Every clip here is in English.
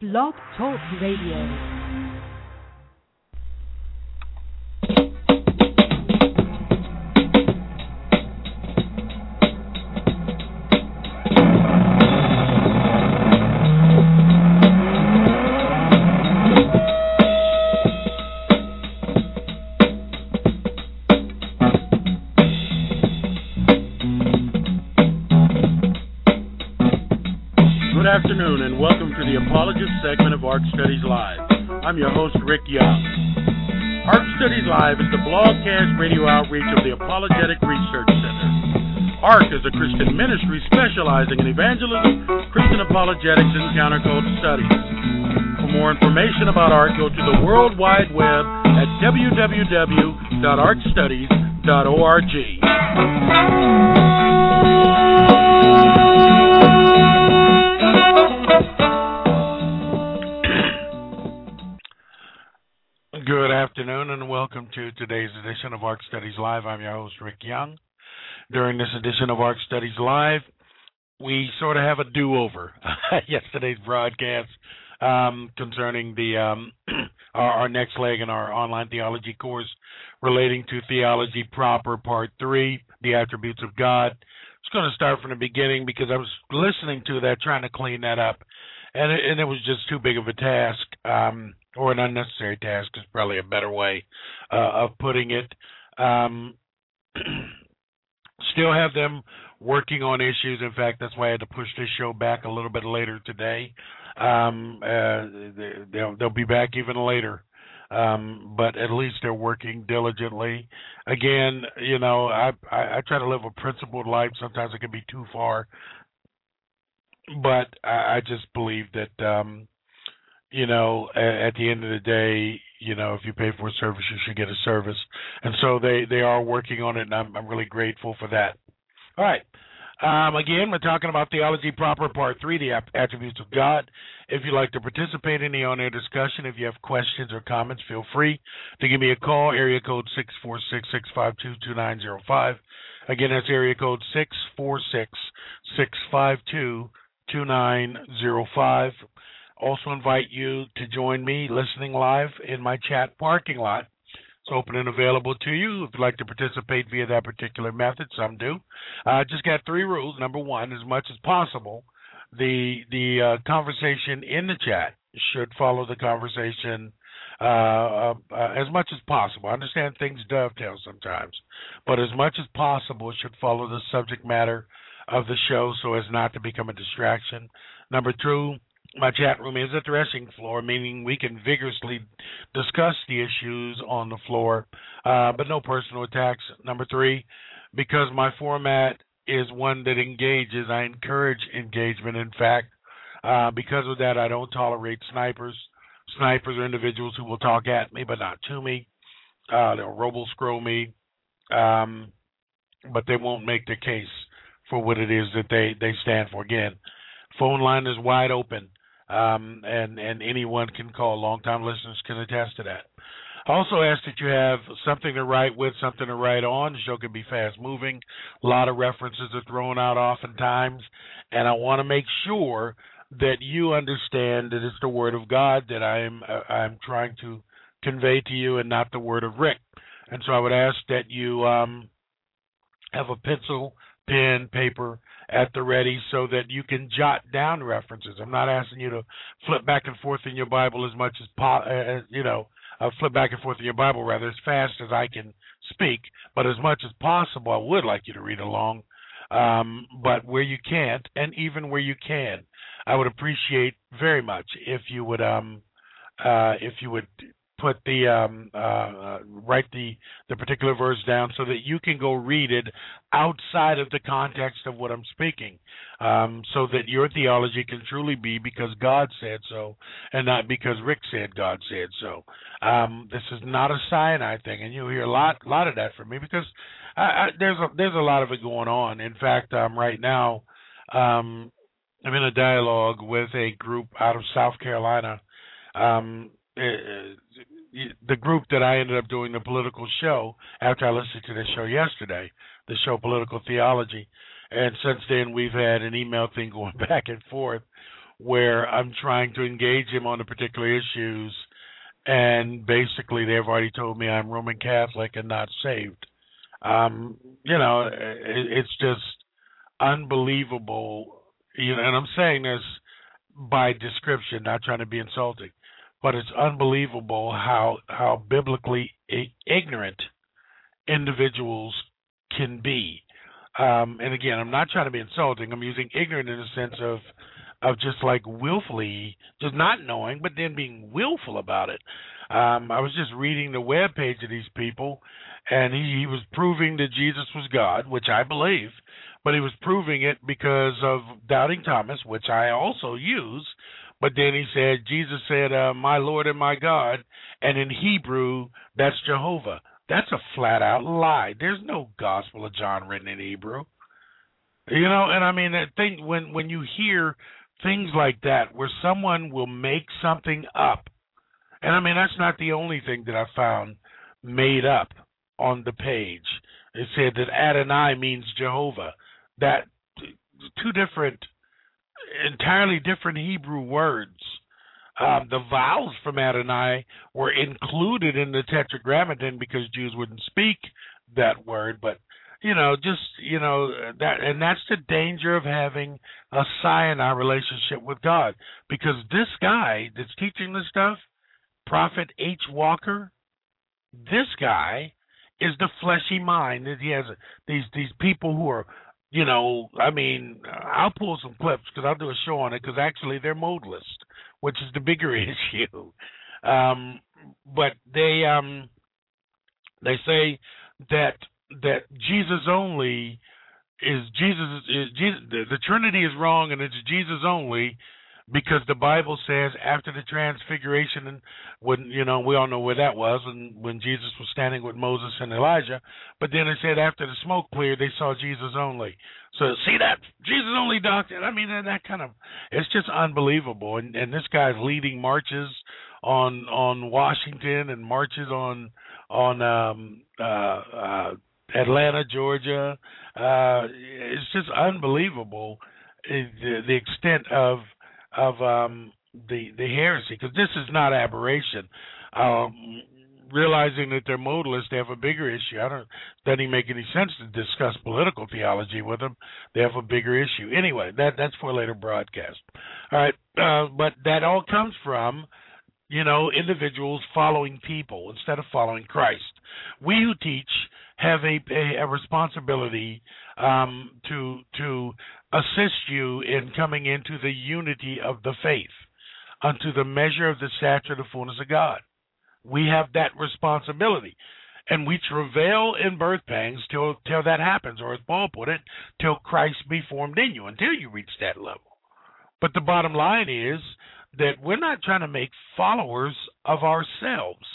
Blog Talk Radio. Good afternoon and welcome to the Apologist segment of ARC Studies Live. I'm your host, Rick Young. ARC Studies Live is the broadcast radio outreach of the Apologetic Research Center. ARC is a Christian ministry specializing in evangelism, Christian apologetics, and counterculture studies. For more information about ARC, go to the World Wide Web at www.arcstudies.org. Good afternoon and welcome to today's edition of ARC Studies Live. I'm your host, Rick Young. During this edition of ARC Studies Live, we sort of have a do-over. Yesterday's broadcast concerning the our next leg in our online theology course relating to Theology Proper, Part 3, The Attributes of God. I was going to start from the beginning because I was listening to that, trying to clean that up, and it was just too big of a task. Or an unnecessary task is probably a better way of putting it. Still have them working on issues. In fact, that's why I had to push this show back a little bit later today. They'll be back even later. But at least they're working diligently. Again, you know, I try to live a principled life. Sometimes it can be too far. But I just believe that you know, at the end of the day, you know, if you pay for a service, you should get a service. And so they are working on it, and I'm really grateful for that. All right. Again, we're talking about Theology Proper, Part 3, the Attributes of God. If you'd like to participate in the on-air discussion, if you have questions or comments, feel free to give me a call, area code 646-652-2905. Again, that's area code 646-652-2905. Also invite you to join me listening live in my chat parking lot. It's open and available to you if you'd like to participate via that particular method. Some do. Just got 3 rules. Number 1, as much as possible, the conversation in the chat should follow the conversation as much as possible. I understand things dovetail sometimes, but as much as possible, it should follow the subject matter of the show so as not to become a distraction. Number 2, my chat room is a threshing floor, meaning we can vigorously discuss the issues on the floor, but no personal attacks. Number 3, because my format is one that engages, I encourage engagement. In fact, because of that, I don't tolerate snipers. Snipers are individuals who will talk at me, but not to me. They'll robo-scroll me, but they won't make the case for what it is that they stand for. Again, phone line is wide open. And anyone can call. Long-time listeners can attest to that. I also ask that you have something to write with, something to write on. The show can be fast-moving. A lot of references are thrown out oftentimes, and I want to make sure that you understand that it's the Word of God that I'm trying to convey to you and not the Word of Rick. And so I would ask that you have a pencil, pen, paper at the ready so that you can jot down references. I'm not asking you to flip back and forth in your Bible as much as flip back and forth in your Bible rather as fast as I can speak, but as much as possible, I would like you to read along. But where you can't, and even where you can, I would appreciate very much if you would put write the particular verse down so that you can go read it outside of the context of what I'm speaking, so that your theology can truly be because God said so and not because Rick said God said so. This is not a cyanide thing, and you'll hear a lot of that from me because there's a lot of it going on. In fact, right now I'm in a dialogue with a group out of South Carolina. The group that I ended up doing the political show after I listened to this show yesterday, the show Political Theology, and since then we've had an email thing going back and forth where I'm trying to engage him on the particular issues, and basically they've already told me I'm Roman Catholic and not saved. It's just unbelievable. And I'm saying this by description, not trying to be insulting, but it's unbelievable how biblically ignorant individuals can be. And again, I'm not trying to be insulting. I'm using ignorant in the sense of just like willfully, just not knowing, but then being willful about it. I was just reading the webpage of these people, and he was proving that Jesus was God, which I believe, but he was proving it because of doubting Thomas, which I also use. But then he said, Jesus said, my Lord and my God, and in Hebrew, that's Jehovah. That's a flat-out lie. There's no Gospel of John written in Hebrew. And I mean, that thing, when you hear things like that, where someone will make something up, and I mean, that's not the only thing that I found made up on the page. It said that Adonai means Jehovah. That two entirely different Hebrew words. The vowels from Adonai were included in the Tetragrammaton because Jews wouldn't speak that word, but that, and that's the danger of having a Sinai relationship with God, because this guy that's teaching this stuff, Prophet H. Walker, this guy is the fleshy mind. He has these people who are, I'll pull some clips because I'll do a show on it, because actually they're modalist, which is the bigger issue. But they say that Jesus only is Jesus. The Trinity is wrong, and it's Jesus only, because the Bible says after the Transfiguration, and when we all know where that was, and when Jesus was standing with Moses and Elijah. But then it said after the smoke cleared, they saw Jesus only. So see that Jesus only doctrine. I mean, that kind of, it's just unbelievable. And this guy's leading marches on Washington and marches on Atlanta, Georgia. It's just unbelievable, the extent of the heresy, because this is not aberration. Realizing that they're modalists, they have a bigger issue. Doesn't even make any sense to discuss political theology with them. They have a bigger issue. Anyway, that's for a later broadcast. All right, but that all comes from individuals following people instead of following Christ. We who teach have a responsibility to assist you in coming into the unity of the faith, unto the measure of the stature of the fullness of God. We have that responsibility, and we travail in birth pangs till that happens, or as Paul put it, till Christ be formed in you, until you reach that level. But the bottom line is that we're not trying to make followers of ourselves.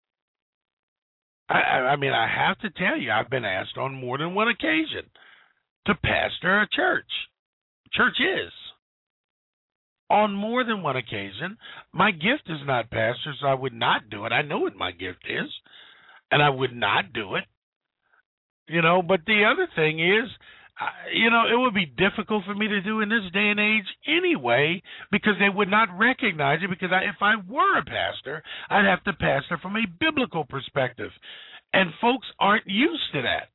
I mean, I have to tell you, I've been asked on more than one occasion to pastor a church. Churches. On more than one occasion. My gift is not pastor, so I would not do it. I know what my gift is, and I would not do it. But the other thing is, it would be difficult for me to do in this day and age anyway, because they would not recognize it, because if I were a pastor, I'd have to pastor from a biblical perspective. And folks aren't used to that.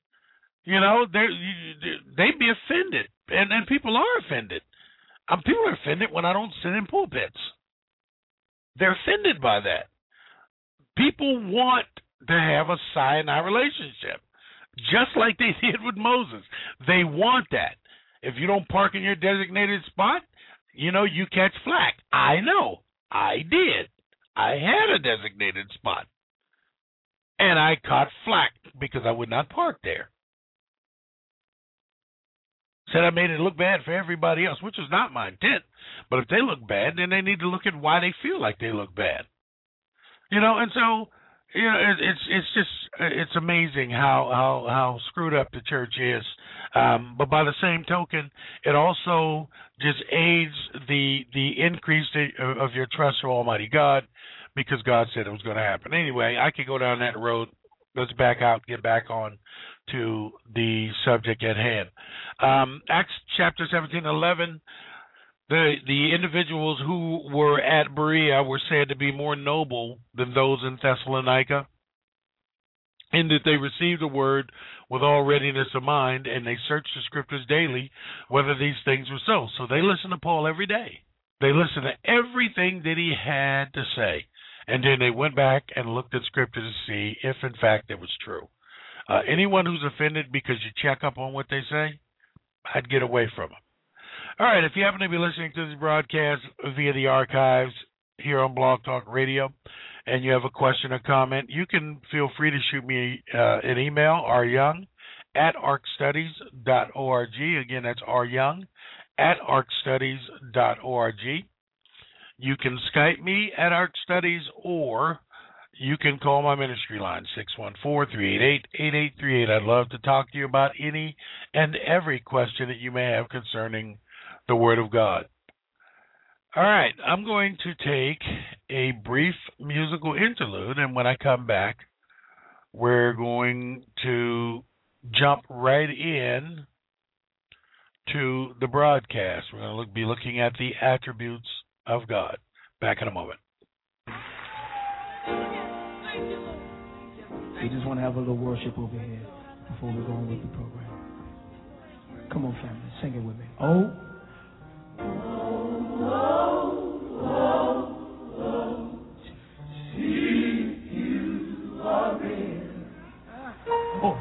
They'd be offended, and people are offended. People are offended when I don't sit in pulpits. They're offended by that. People want to have a Sinai relationship, just like they did with Moses. They want that. If you don't park in your designated spot, you catch flack. I know. I did. I had a designated spot. And I caught flack because I would not park there. Said I made it look bad for everybody else, which was not my intent. But if they look bad, then they need to look at why they feel like they look bad. And so, it's amazing how screwed up the church is. But by the same token, it also just aids the increase of your trust for Almighty God, because God said it was going to happen. Anyway, I could go down that road. Let's get back on to the subject at hand. Acts chapter 17:11. The individuals who were at Berea were said to be more noble than those in Thessalonica, in that they received the word with all readiness of mind, and they searched the scriptures daily whether these things were so. So they listened to Paul every day. They listened to everything that he had to say, and then they went back and looked at scripture to see if, in fact, it was true. Anyone who's offended because you check up on what they say, I'd get away from them. All right, if you happen to be listening to this broadcast via the archives here on Blog Talk Radio, and you have a question or comment, you can feel free to shoot me an email, ryoung@arcstudies.org. Again, that's ryoung@arcstudies.org. You can Skype me at ArcStudies, or you can call my ministry line, 614-388-8838. I'd love to talk to you about any and every question that you may have concerning the Word of God. All right, I'm going to take a brief musical interlude, and when I come back, we're going to jump right in to the broadcast. We're going to be looking at the attributes of God. Back in a moment. We just want to have a little worship over here before we go on with the program. Come on, family, sing it with me. Oh. See you are real. Oh.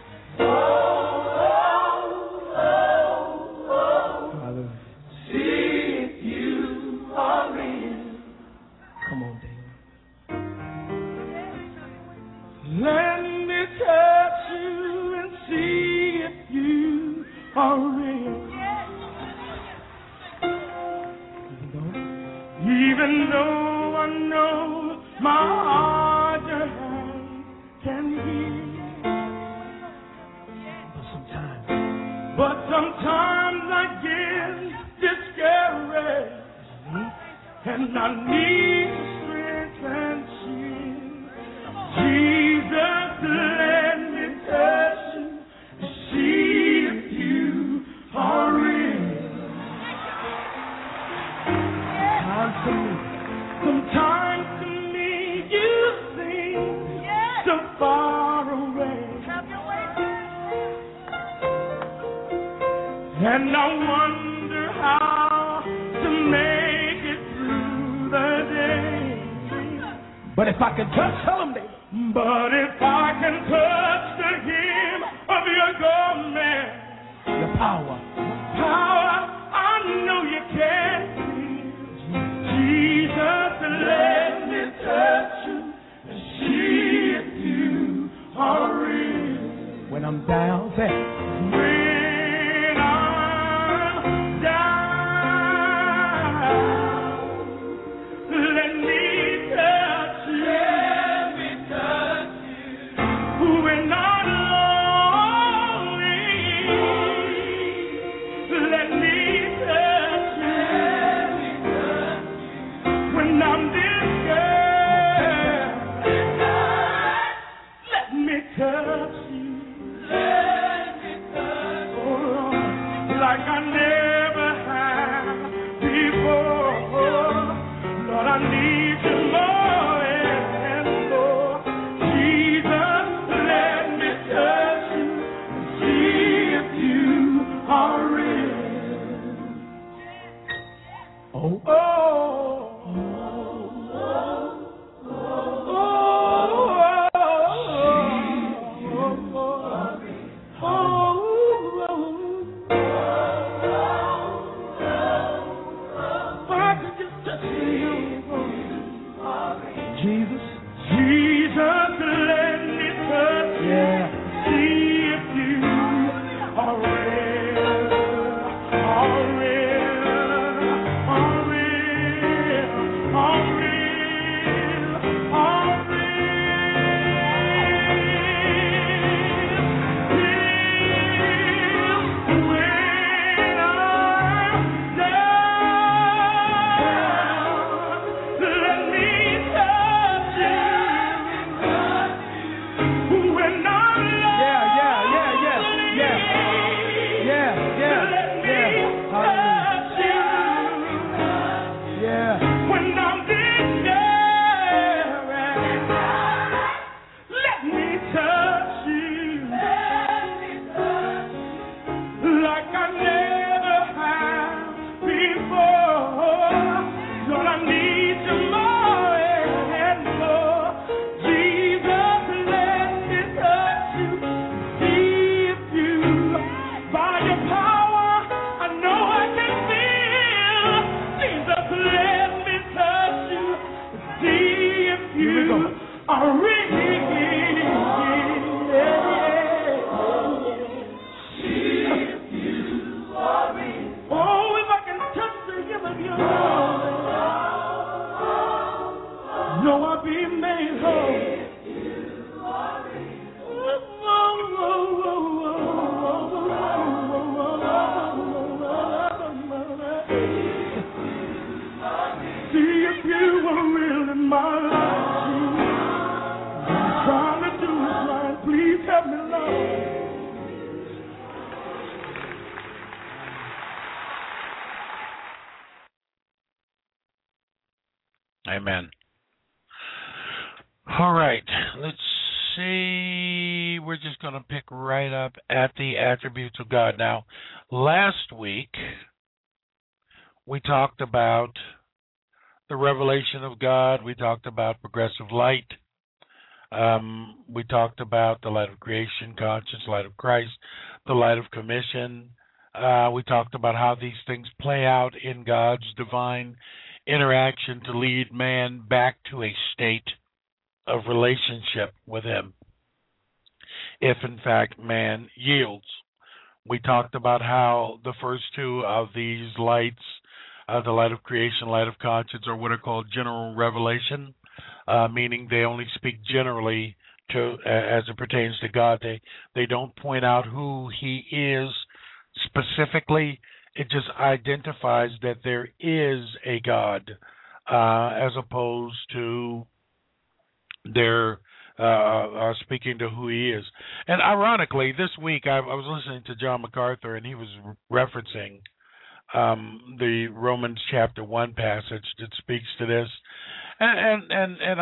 Father. See you are real. Come on, David. Let me touch you and see if you are real. Even though I know my heart your hand can heal. But sometimes I get discouraged, and I need strength and shield. Jesus, let me touch you to see if you are real. Sometimes to me you seem so far away, and I wonder how to make it through the day. But if I can touch, tell them, but if I can touch the hem of your garment, the power, I know you can. Jesus, let me touch you and see if you are real. When I'm down, say, when I'm down, let me touch you. Let me touch you. When I'm lonely, let me touch you. When I'm discouraged, let me touch you. Let me touch you. Oh, like I never have before. Lord, I need you more and more. Jesus, let me touch you and see if you are real. Oh, oh. Let me touch know I've been made whole. See if you were real in my life. I'm trying to do right. Please help me, Lord. Amen. All right, let's see. We're just going to pick right up at the attributes of God. Now, last week, we talked about the revelation of God. We talked about progressive light. We talked about the light of creation, conscience, light of Christ, the light of commission. We talked about how these things play out in God's divine interaction to lead man back to a state of relationship with him, if in fact man yields. We talked about how the first two of these lights, the light of creation, light of conscience, are what are called general revelation, meaning they only speak generally to as it pertains to God. They don't point out who he is specifically. It just identifies that there is a God, as opposed to their speaking to who he is. And ironically, this week I was listening to John MacArthur, and he was referencing the Romans chapter 1 passage that speaks to this. And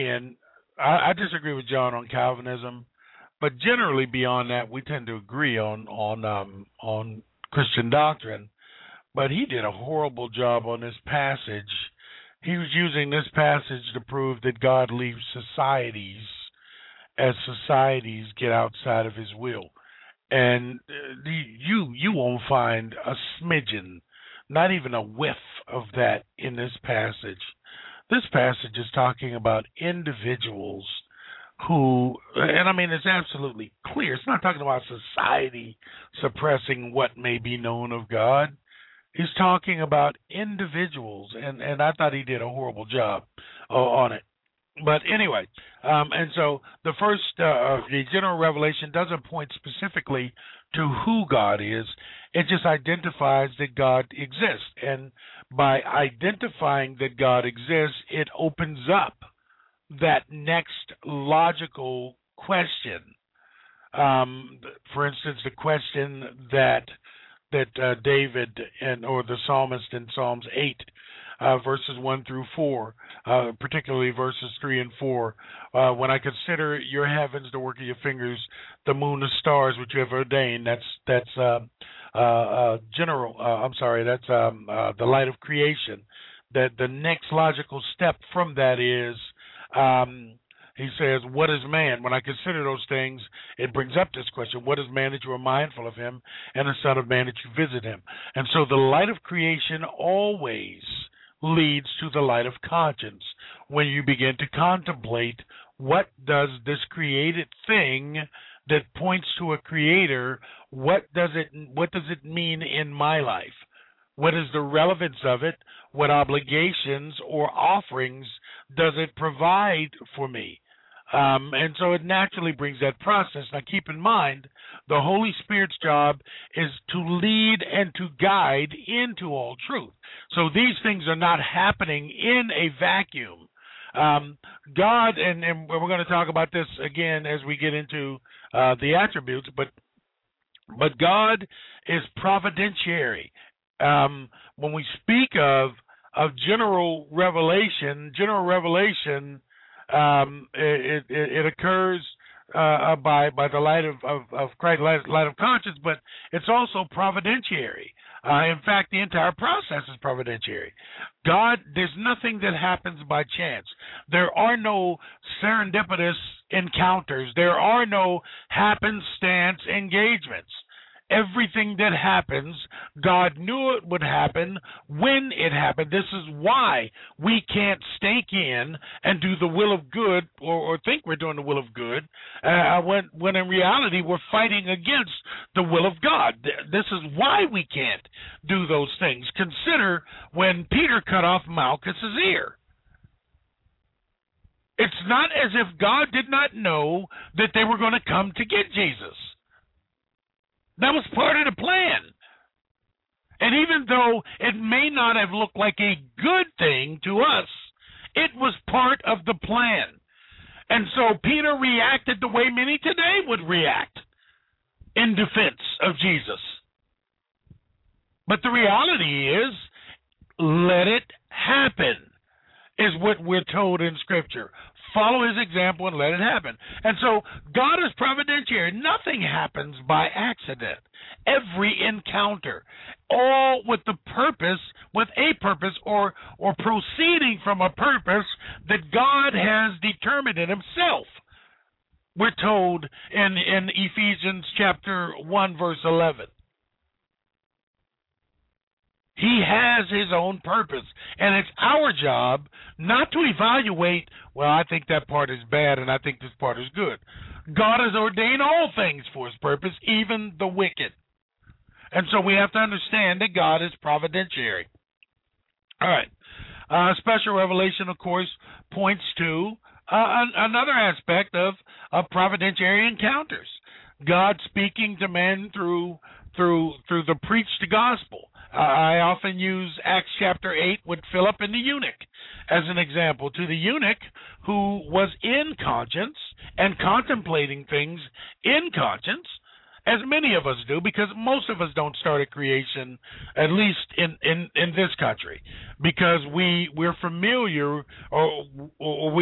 I disagree with John on Calvinism, but generally beyond that, we tend to agree on Christian doctrine. But he did a horrible job on this passage. He was using this passage to prove that God leaves societies as societies get outside of his will. And you won't find a smidgen, not even a whiff of that in this passage. This passage is talking about individuals who, and I mean, it's absolutely clear. It's not talking about society suppressing what may be known of God. He's talking about individuals, and I thought he did a horrible job on it. But anyway, and so the first, the general revelation doesn't point specifically to who God is. It just identifies that God exists. And by identifying that God exists, it opens up that next logical question. For instance, the question that David or the psalmist in Psalms 8, verses 1 through 4, particularly verses 3 and 4, when I consider your heavens, the work of your fingers, the moon, the stars which you have ordained. That's the light of creation. That the next logical step from that is, he says, what is man? When I consider those things, it brings up this question, what is man that you are mindful of him, and the son of man that you visit him? And so the light of creation always leads to the light of conscience when you begin to contemplate what does this created thing that points to a creator, what does it mean in my life? What is the relevance of it? What obligations or offerings does it provide for me? And so it naturally brings that process. Now keep in mind, the Holy Spirit's job is to lead and to guide into all truth. So these things are not happening in a vacuum. God, and we're going to talk about this again as we get into the attributes, but God is providentiary. When we speak of general revelation, it occurs by the light of Christ, light of conscience, but it's also providentiary. In fact, the entire process is providentiary. God, there's nothing that happens by chance. There are no serendipitous encounters. There are no happenstance engagements. Everything that happens, God knew it would happen when it happened. This is why we can't stake in and do the will of good or think we're doing the will of good when in reality we're fighting against the will of God. This is why we can't do those things. Consider when Peter cut off Malchus's ear. It's not as if God did not know that they were going to come to get Jesus. That was part of the plan. And even though it may not have looked like a good thing to us, it was part of the plan. And so Peter reacted the way many today would react in defense of Jesus. But the reality is, let it happen, is what we're told in Scripture. Follow his example and let it happen. And so God is providentiary. Nothing happens by accident. Every encounter, all with a purpose, or proceeding from a purpose that God has determined in himself. We're told in Ephesians chapter 1, verse 11. He has his own purpose, and it's our job not to evaluate, well, I think that part is bad and I think this part is good. God has ordained all things for his purpose, even the wicked. And so we have to understand that God is providentiary. All right. Special revelation, of course, points to another aspect of providentiary encounters. God speaking to men through the preached gospel. I often use Acts chapter 8 with Philip and the eunuch as an example. To the eunuch who was in conscience and contemplating things in conscience, as many of us do, because most of us don't start at creation, at least in this country, because we're familiar, or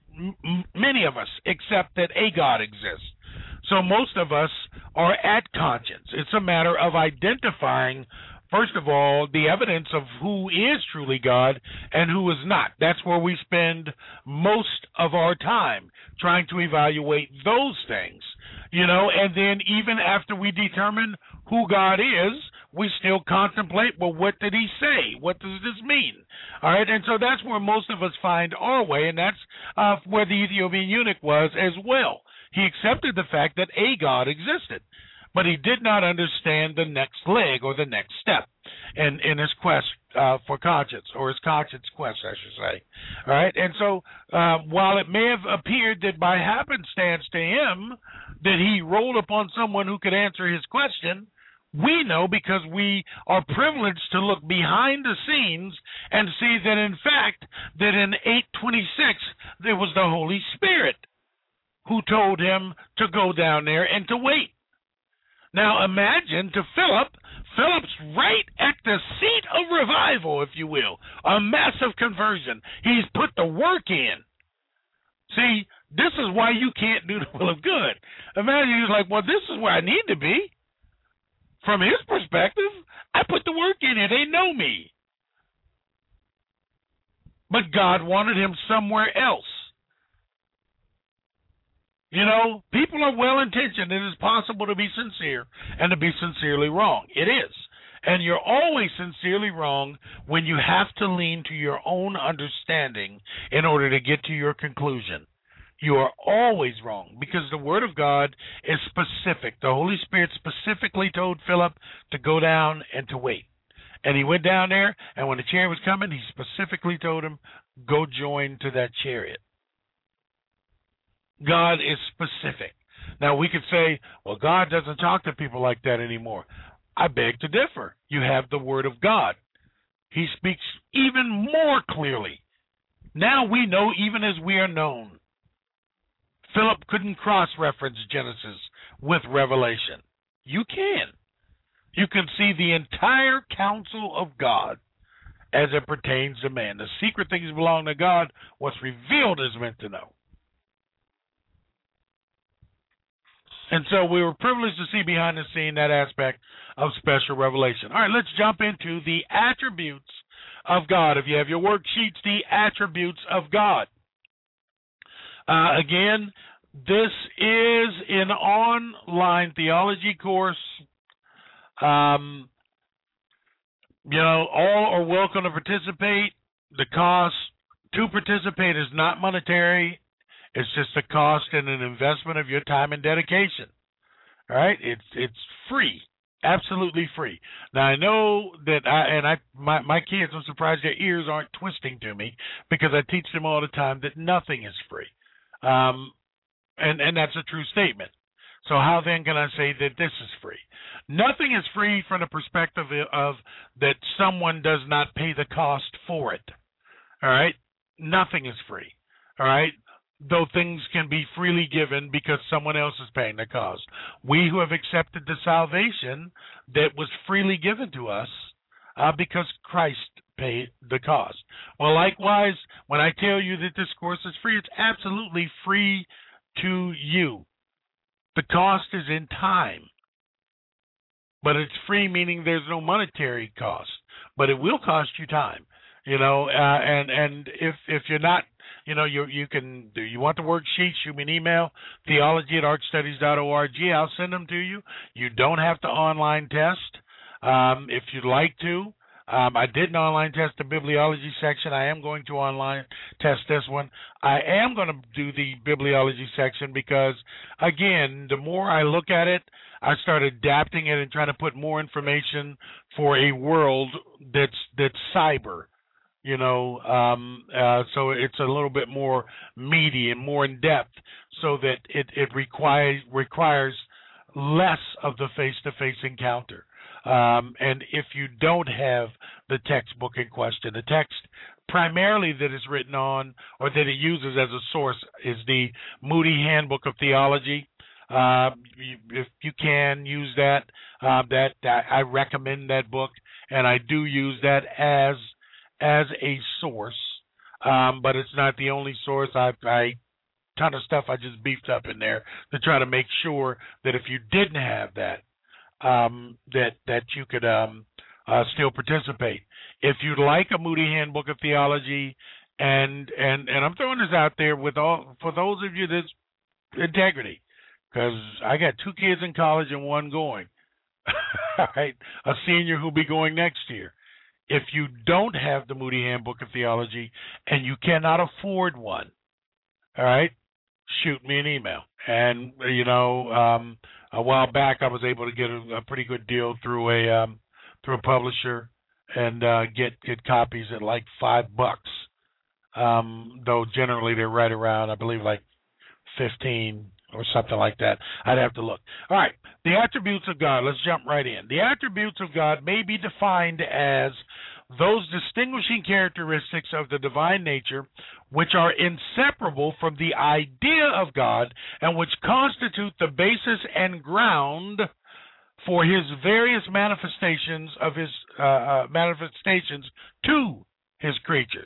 many of us accept that a God exists. So most of us are at conscience. It's a matter of identifying, first of all, the evidence of who is truly God and who is not. That's where we spend most of our time, trying to evaluate those things. And then even after we determine who God is, we still contemplate, well, what did he say? What does this mean? All right, and so that's where most of us find our way, and that's where the Ethiopian eunuch was as well. He accepted the fact that a God existed, but he did not understand the next leg or the next step in his quest for conscience, or his conscience quest, I should say. All right, and so while it may have appeared that by happenstance to him that he rolled upon someone who could answer his question, we know, because we are privileged to look behind the scenes and see that, in fact, that in 8:26 there was the Holy Spirit who told him to go down there and to wait. Now imagine to Philip's right at the seat of revival, if you will, a massive conversion. He's put the work in. See, this is why you can't do the will of good. Imagine he's like, well, this is where I need to be. From his perspective, I put the work in here. They know me. But God wanted him somewhere else. People are well-intentioned. It is possible to be sincere and to be sincerely wrong. It is. And you're always sincerely wrong when you have to lean to your own understanding in order to get to your conclusion. You are always wrong, because the Word of God is specific. The Holy Spirit specifically told Philip to go down and to wait. And he went down there, and when the chariot was coming, he specifically told him, go join to that chariot. God is specific. Now, we could say, well, God doesn't talk to people like that anymore. I beg to differ. You have the Word of God. He speaks even more clearly. Now we know even as we are known. Philip couldn't cross-reference Genesis with Revelation. You can. You can see the entire counsel of God as it pertains to man. The secret things belong to God. What's revealed is meant to know. And so we were privileged to see behind the scene that aspect of special revelation. All right, let's jump into the attributes of God. If you have your worksheets, the attributes of God. Again, this is an online theology course. All are welcome to participate. The cost to participate is not monetary. It's just a cost and an investment of your time and dedication. All right? It's free. Absolutely free. Now I know that my kids, I'm surprised their ears aren't twisting to me because I teach them all the time that nothing is free, and that's a true statement. So how then can I say that this is free? Nothing is free from the perspective of that someone does not pay the cost for it. All right, nothing is free. All right. Though things can be freely given because someone else is paying the cost. We who have accepted the salvation that was freely given to us because Christ paid the cost. Well, likewise, when I tell you that this course is free, it's absolutely free to you. The cost is in time, but it's free, meaning there's no monetary cost, but it will cost you time. And if you're not, you want the worksheets, shoot me an email, theology@archstudies.org. I'll send them to you. You don't have to online test. If you'd like to. I did an online test the bibliology section. I am going to online test this one. I am going to do the bibliology section because, again, the more I look at it, I start adapting it and trying to put more information for a world that's cyber. So it's a little bit more meaty and more in depth, so that it requires less of the face-to-face encounter. And if you don't have the textbook in question, the text primarily that is written on or that it uses as a source is the Moody Handbook of Theology. If you can use that, I recommend that book, and I do use that as a source, but it's not the only source. I ton of stuff I just beefed up in there to try to make sure that if you didn't have that, that you could still participate. If you'd like a Moody Handbook of Theology, and I'm throwing this out there for those of you that's integrity, because I got 2 kids in college and 1 going. All right, a senior who'll be going next year. If you don't have the Moody Handbook of Theology and you cannot afford one, all right, shoot me an email. And, a while back I was able to get a pretty good deal through a publisher and get copies at like $5, though generally they're right around, I believe, like 15 or something like that. I'd have to look. All right, the attributes of God. Let's jump right in. The attributes of God may be defined as those distinguishing characteristics of the divine nature which are inseparable from the idea of God and which constitute the basis and ground for his various manifestations of his manifestations to his creatures.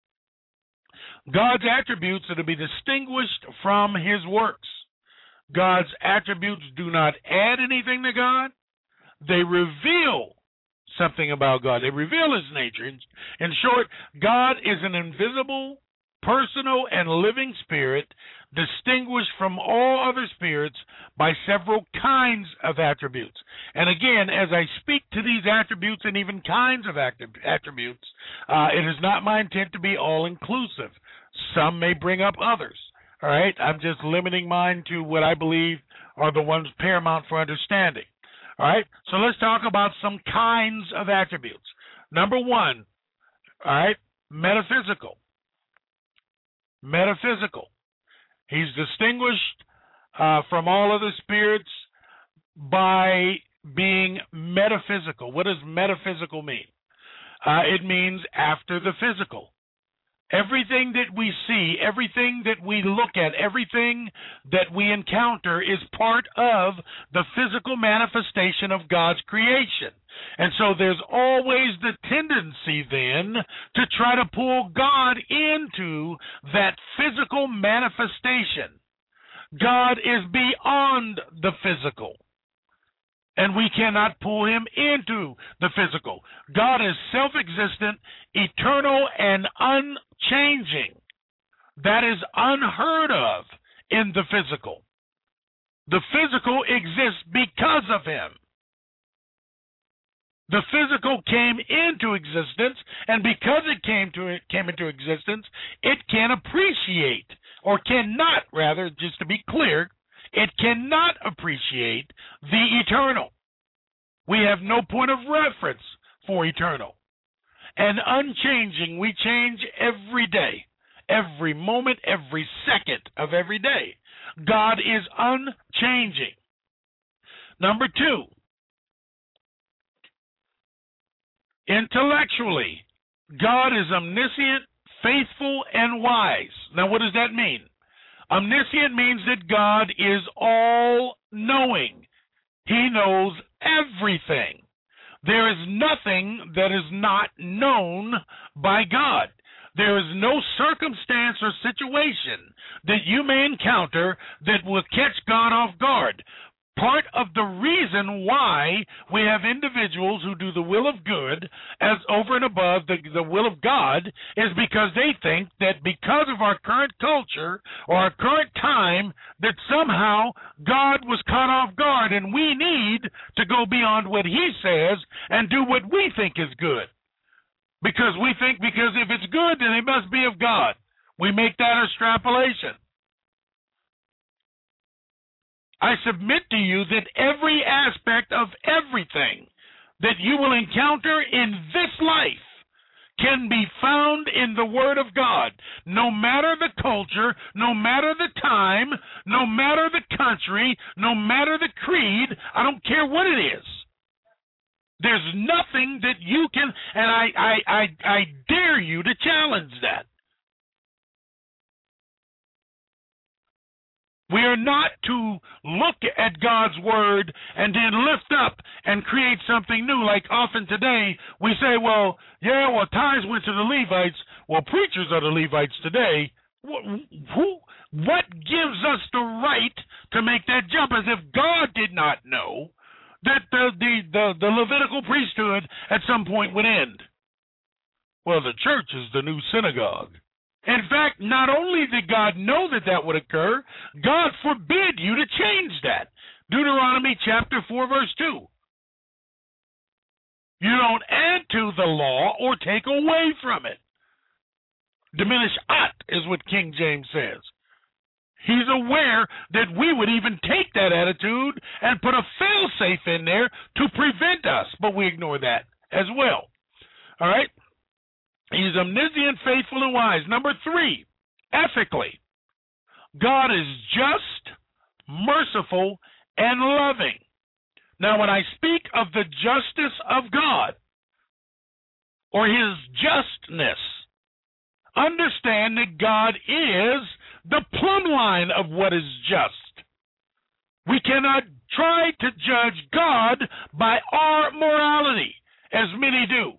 God's attributes are to be distinguished from his works. God's attributes do not add anything to God. They reveal something about God. They reveal his nature. In short, God is an invisible, personal, and living spirit distinguished from all other spirits by several kinds of attributes. And again, as I speak to these attributes and even kinds of attributes, it is not my intent to be all-inclusive. Some may bring up others. All right, I'm just limiting mine to what I believe are the ones paramount for understanding. All right, so let's talk about some kinds of attributes. Number 1, all right, metaphysical. Metaphysical. He's distinguished from all other spirits by being metaphysical. What does metaphysical mean? It means after the physical. Everything that we see, everything that we look at, everything that we encounter is part of the physical manifestation of God's creation. And so there's always the tendency then to try to pull God into that physical manifestation. God is beyond the physical, and we cannot pull him into the physical. God is self-existent, eternal, and unchanging. That is unheard of in the physical. The physical exists because of him. The physical came into existence, and because it came into existence, it can appreciate, or cannot, rather, just to be clear, it cannot appreciate the eternal. We have no point of reference for eternal. And unchanging, we change every day, every moment, every second of every day. God is unchanging. Number 2, intellectually, God is omniscient, faithful, and wise. Now, what does that mean? Omniscient means that God is all-knowing. He knows everything. There is nothing that is not known by God. There is no circumstance or situation that you may encounter that will catch God off guard. Part of the reason why we have individuals who do the will of good as over and above the will of God is because they think that because of our current culture or our current time that somehow God was caught off guard and we need to go beyond what he says and do what we think is good. Because we think because if it's good, then it must be of God. We make that extrapolation. I submit to you that every aspect of everything that you will encounter in this life can be found in the Word of God. No matter the culture, no matter the time, no matter the country, no matter the creed, I don't care what it is. There's nothing that you can, and I dare you to challenge that. We are not to look at God's word and then lift up and create something new. Like often today, we say, tithes went to the Levites. Well, preachers are the Levites today. What gives us the right to make that jump as if God did not know that the Levitical priesthood at some point would end? Well, the church is the new synagogue. In fact, not only did God know that that would occur, God forbid you to change that. Deuteronomy chapter 4, verse 2. You don't add to the law or take away from it. Diminish aught is what King James says. He's aware that we would even take that attitude and put a fail-safe in there to prevent us, but we ignore that as well. All right? He's omniscient, faithful, and wise. Number 3, ethically, God is just, merciful, and loving. Now, when I speak of the justice of God or his justness, understand that God is the plumb line of what is just. We cannot try to judge God by our morality, as many do.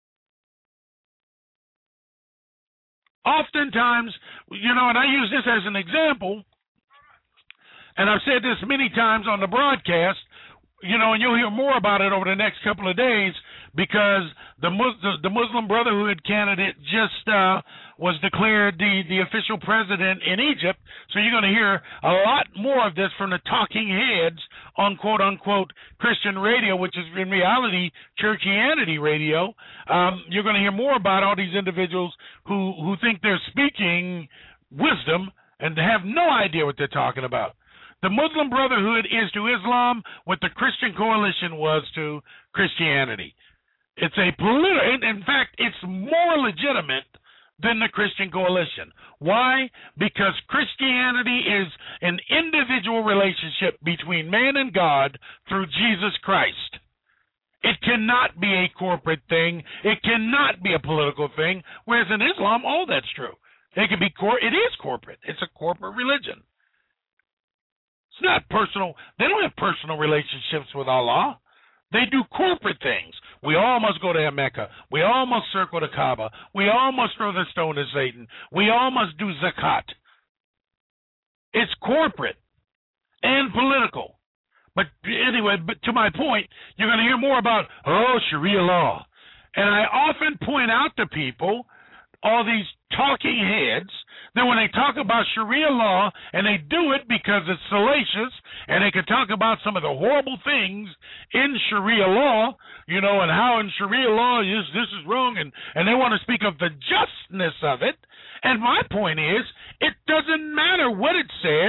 Oftentimes, and I use this as an example, and I've said this many times on the broadcast, and you'll hear more about it over the next couple of days because the Muslim Brotherhood candidate just was declared the official president in Egypt. So you're going to hear a lot more of this from the talking heads on quote-unquote Christian radio, which is in reality churchianity radio. You're going to hear more about all these individuals who think they're speaking wisdom and have no idea what they're talking about. The Muslim Brotherhood is to Islam what the Christian Coalition was to Christianity. It's a in fact, it's more legitimate than the Christian Coalition. Why? Because Christianity is an individual relationship between man and God through Jesus Christ. It cannot be a corporate thing. It cannot be a political thing. Whereas in Islam, all that's true. It can be it is corporate. It's a corporate religion. It's not personal. They don't have personal relationships with Allah. They do corporate things. We all must go to Mecca. We all must circle the Kaaba. We all must throw the stone to Satan. We all must do zakat. It's corporate and political. But anyway, to my point, you're going to hear more about, Sharia law. And I often point out to people, all these talking heads, that when they talk about Sharia law, and they do it because it's salacious, and they can talk about some of the horrible things in Sharia law, and how in Sharia law this is wrong, and they want to speak of the justness of it. And my point is, it doesn't matter what it says.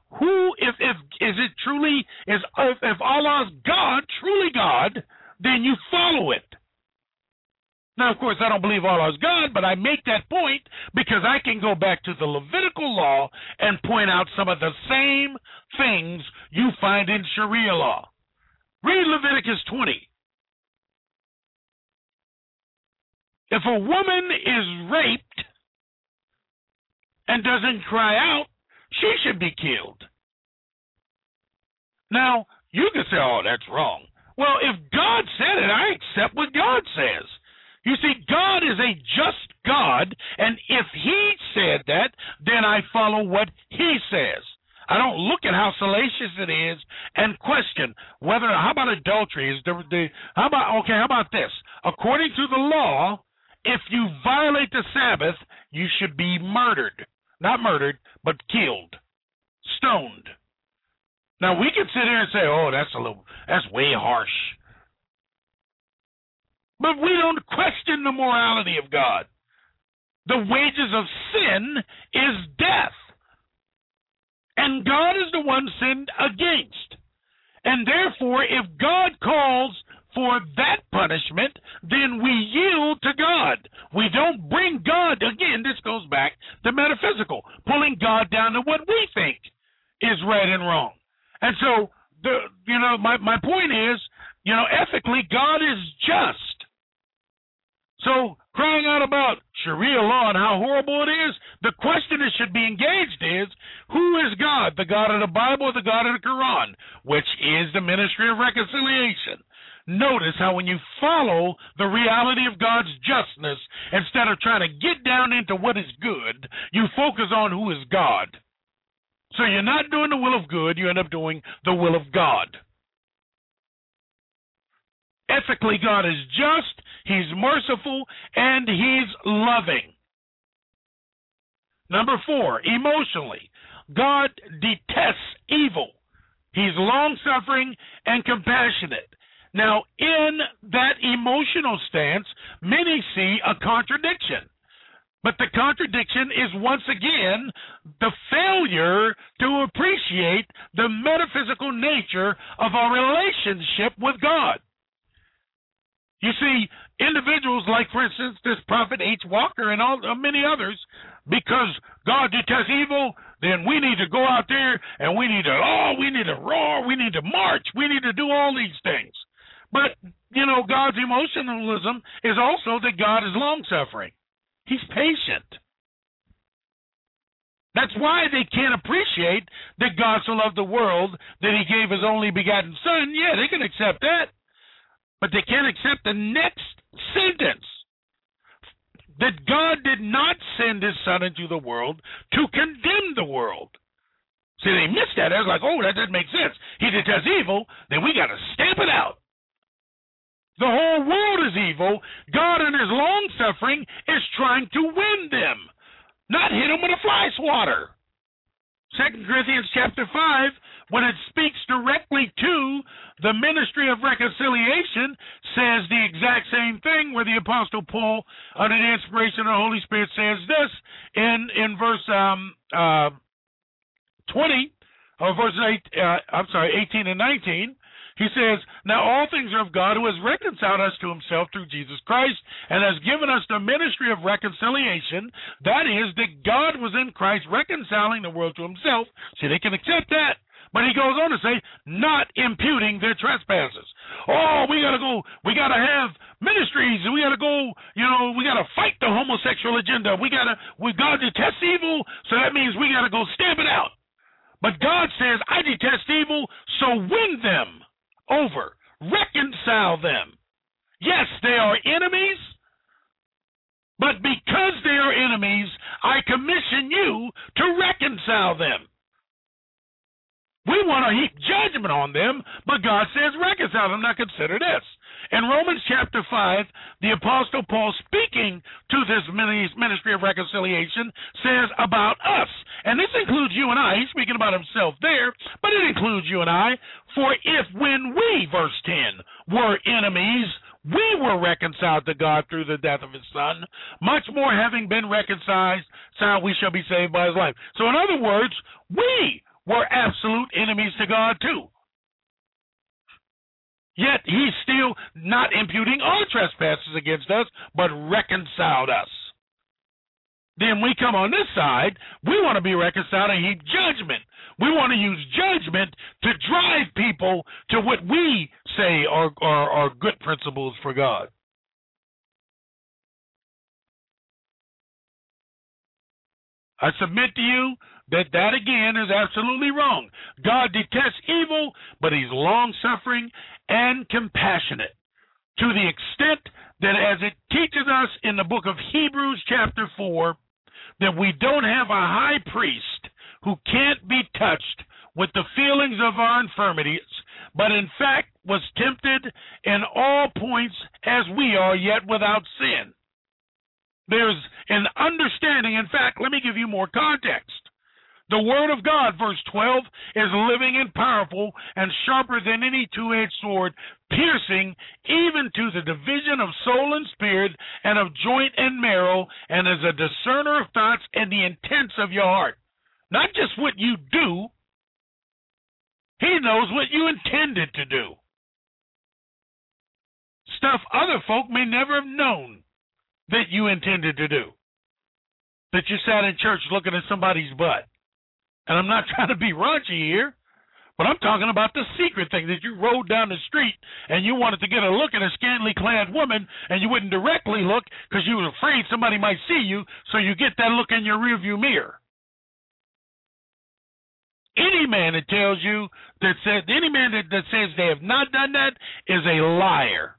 if Allah's God, truly God, then you follow it. Now, of course, I don't believe Allah is God, but I make that point because I can go back to the Levitical law and point out some of the same things you find in Sharia law. Read Leviticus 20. If a woman is raped and doesn't cry out, she should be killed. Now, you can say, oh, that's wrong. Well, if God said it, I accept what God says. You see, God is a just God, and if He said that, then I follow what He says. I don't look at how salacious it is and question whether. How about adultery? How about this? According to the law, if you violate the Sabbath, you should be murdered. Not murdered, but killed, stoned. Now we can sit here and say, "Oh, that's way harsh." But we don't question the morality of God. The wages of sin is death. And God is the one sinned against. And therefore, if God calls for that punishment, then we yield to God. We don't bring God, again, this goes back to metaphysical, pulling God down to what we think is right and wrong. And so, my point is, ethically, God is just. So, crying out about Sharia law and how horrible it is, the question that should be engaged is, who is God? The God of the Bible or the God of the Quran? Which is the ministry of reconciliation. Notice how when you follow the reality of God's justness, instead of trying to get down into what is good, you focus on who is God. So you're not doing the will of good, you end up doing the will of God. Ethically, God is just, He's merciful, and He's loving. Number 4, emotionally, God detests evil. He's long-suffering and compassionate. Now, in that emotional stance, many see a contradiction. But the contradiction is, once again, the failure to appreciate the metaphysical nature of our relationship with God. You see, individuals like, for instance, this Prophet H. Walker and many others, because God detests evil, then we need to go out there and we need to roar, we need to march, we need to do all these things. But, God's emotionalism is also that God is long-suffering. He's patient. That's why they can't appreciate that God so loved the world that He gave His only begotten Son. Yeah, they can accept that. But they can't accept the next sentence, that God did not send His Son into the world to condemn the world. See, they missed that. I was like, oh, that doesn't make sense. He detests evil, then we got to stamp it out. The whole world is evil. God in His long-suffering is trying to win them, not hit them with a fly swatter. 2 Corinthians chapter 5, when it speaks directly to the ministry of reconciliation, says the exact same thing, where the Apostle Paul, under the inspiration of the Holy Spirit, says this in verse 20, or verse 18 and 19. He says, now all things are of God, who has reconciled us to Himself through Jesus Christ, and has given us the ministry of reconciliation. That is, that God was in Christ reconciling the world to Himself. See, they can accept that. But he goes on to say, not imputing their trespasses. Oh, we got to have ministries. We got to go, we got to fight the homosexual agenda. God detests evil, so that means we got to go stamp it out. But God says, I detest evil, so win them over. Reconcile them. Yes, they are enemies, but because they are enemies, I commission you to reconcile them. We want to heap judgment on them, but God says reconcile them. Now consider this. In Romans chapter 5, the Apostle Paul, speaking to this ministry of reconciliation, says about us, and this includes you and I. He's speaking about himself there, but it includes you and I. For if when we, verse 10, were enemies, we were reconciled to God through the death of His Son, much more having been reconciled, we shall be saved by His life. So in other words, we were absolute enemies to God too. Yet he's still not imputing our trespasses against us, but reconciled us. Then we come on this side, we want to be reconciled and heap judgment. We want to use judgment to drive people to what we say are good principles for God. I submit to you that again is absolutely wrong. God detests evil, but he's long-suffering and compassionate to the extent that, as it teaches us in the book of Hebrews chapter 4, that we don't have a high priest who can't be touched with the feelings of our infirmities, but in fact was tempted in all points as we are, yet without sin. There's an understanding. In fact, let me give you more context. The Word of God, verse 12, is living and powerful and sharper than any two-edged sword, piercing even to the division of soul and spirit and of joint and marrow, and is a discerner of thoughts and the intents of your heart. Not just what you do, he knows what you intended to do. Stuff other folk may never have known that you intended to do. That you sat in church looking at somebody's butt. And I'm not trying to be raunchy here, but I'm talking about the secret thing that you rode down the street and you wanted to get a look at a scantily clad woman and you wouldn't directly look because you were afraid somebody might see you, so you get that look in your rearview mirror. Any man that tells you that says they have not done that is a liar.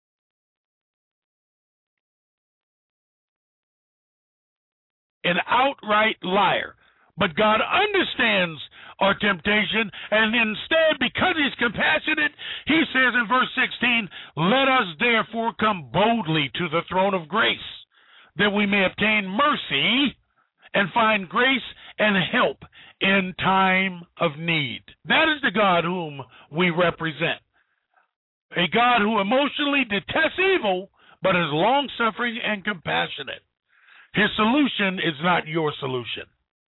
An outright liar. But God understands our temptation, and instead, because he's compassionate, he says in verse 16, let us therefore come boldly to the throne of grace, that we may obtain mercy and find grace and help in time of need. That is the God whom we represent. A God who emotionally detests evil, but is long-suffering and compassionate. His solution is not your solution.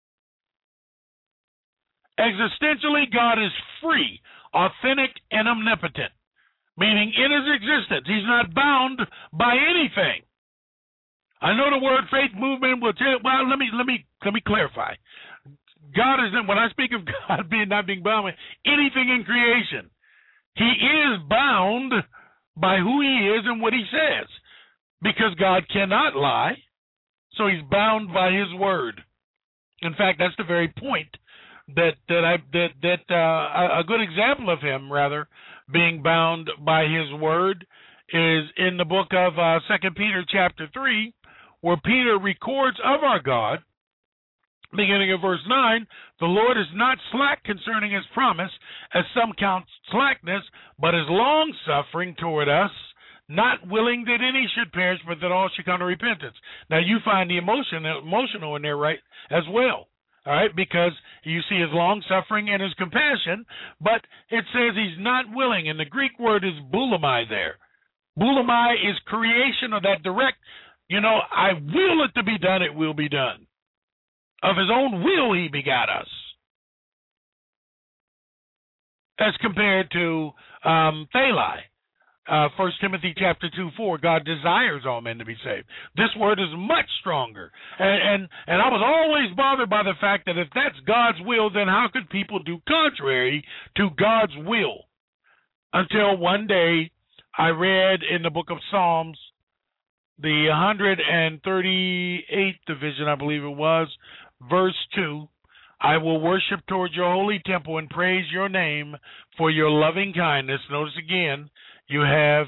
Existentially, God is free, authentic, and omnipotent, meaning in his existence, he's not bound by anything. I know the word faith movement will tell. Well, let me clarify. God isn't. When I speak of God not being bound by anything in creation, he is bound by who he is and what he says, because God cannot lie. So he's bound by his word. In fact, that's the very point that a good example of him, rather, being bound by his word is in the book of 2 Peter chapter 3, where Peter records of our God, beginning of verse 9, the Lord is not slack concerning his promise, as some count slackness, but is long-suffering toward us, not willing that any should perish, but that all should come to repentance. Now, you find the emotional in there, right, as well. All right, because you see his long-suffering and his compassion, but it says he's not willing, and the Greek word is boulomai there. Boulomai is creation of that direct, I will it to be done, it will be done. Of his own will he begat us. As compared to thalai. 1 Timothy chapter 2:4, God desires all men to be saved. This word is much stronger. And I was always bothered by the fact that if that's God's will, then how could people do contrary to God's will? Until one day I read in the book of Psalms, the 138th division, I believe it was, verse 2, I will worship toward your holy temple and praise your name for your loving kindness. Notice again, you have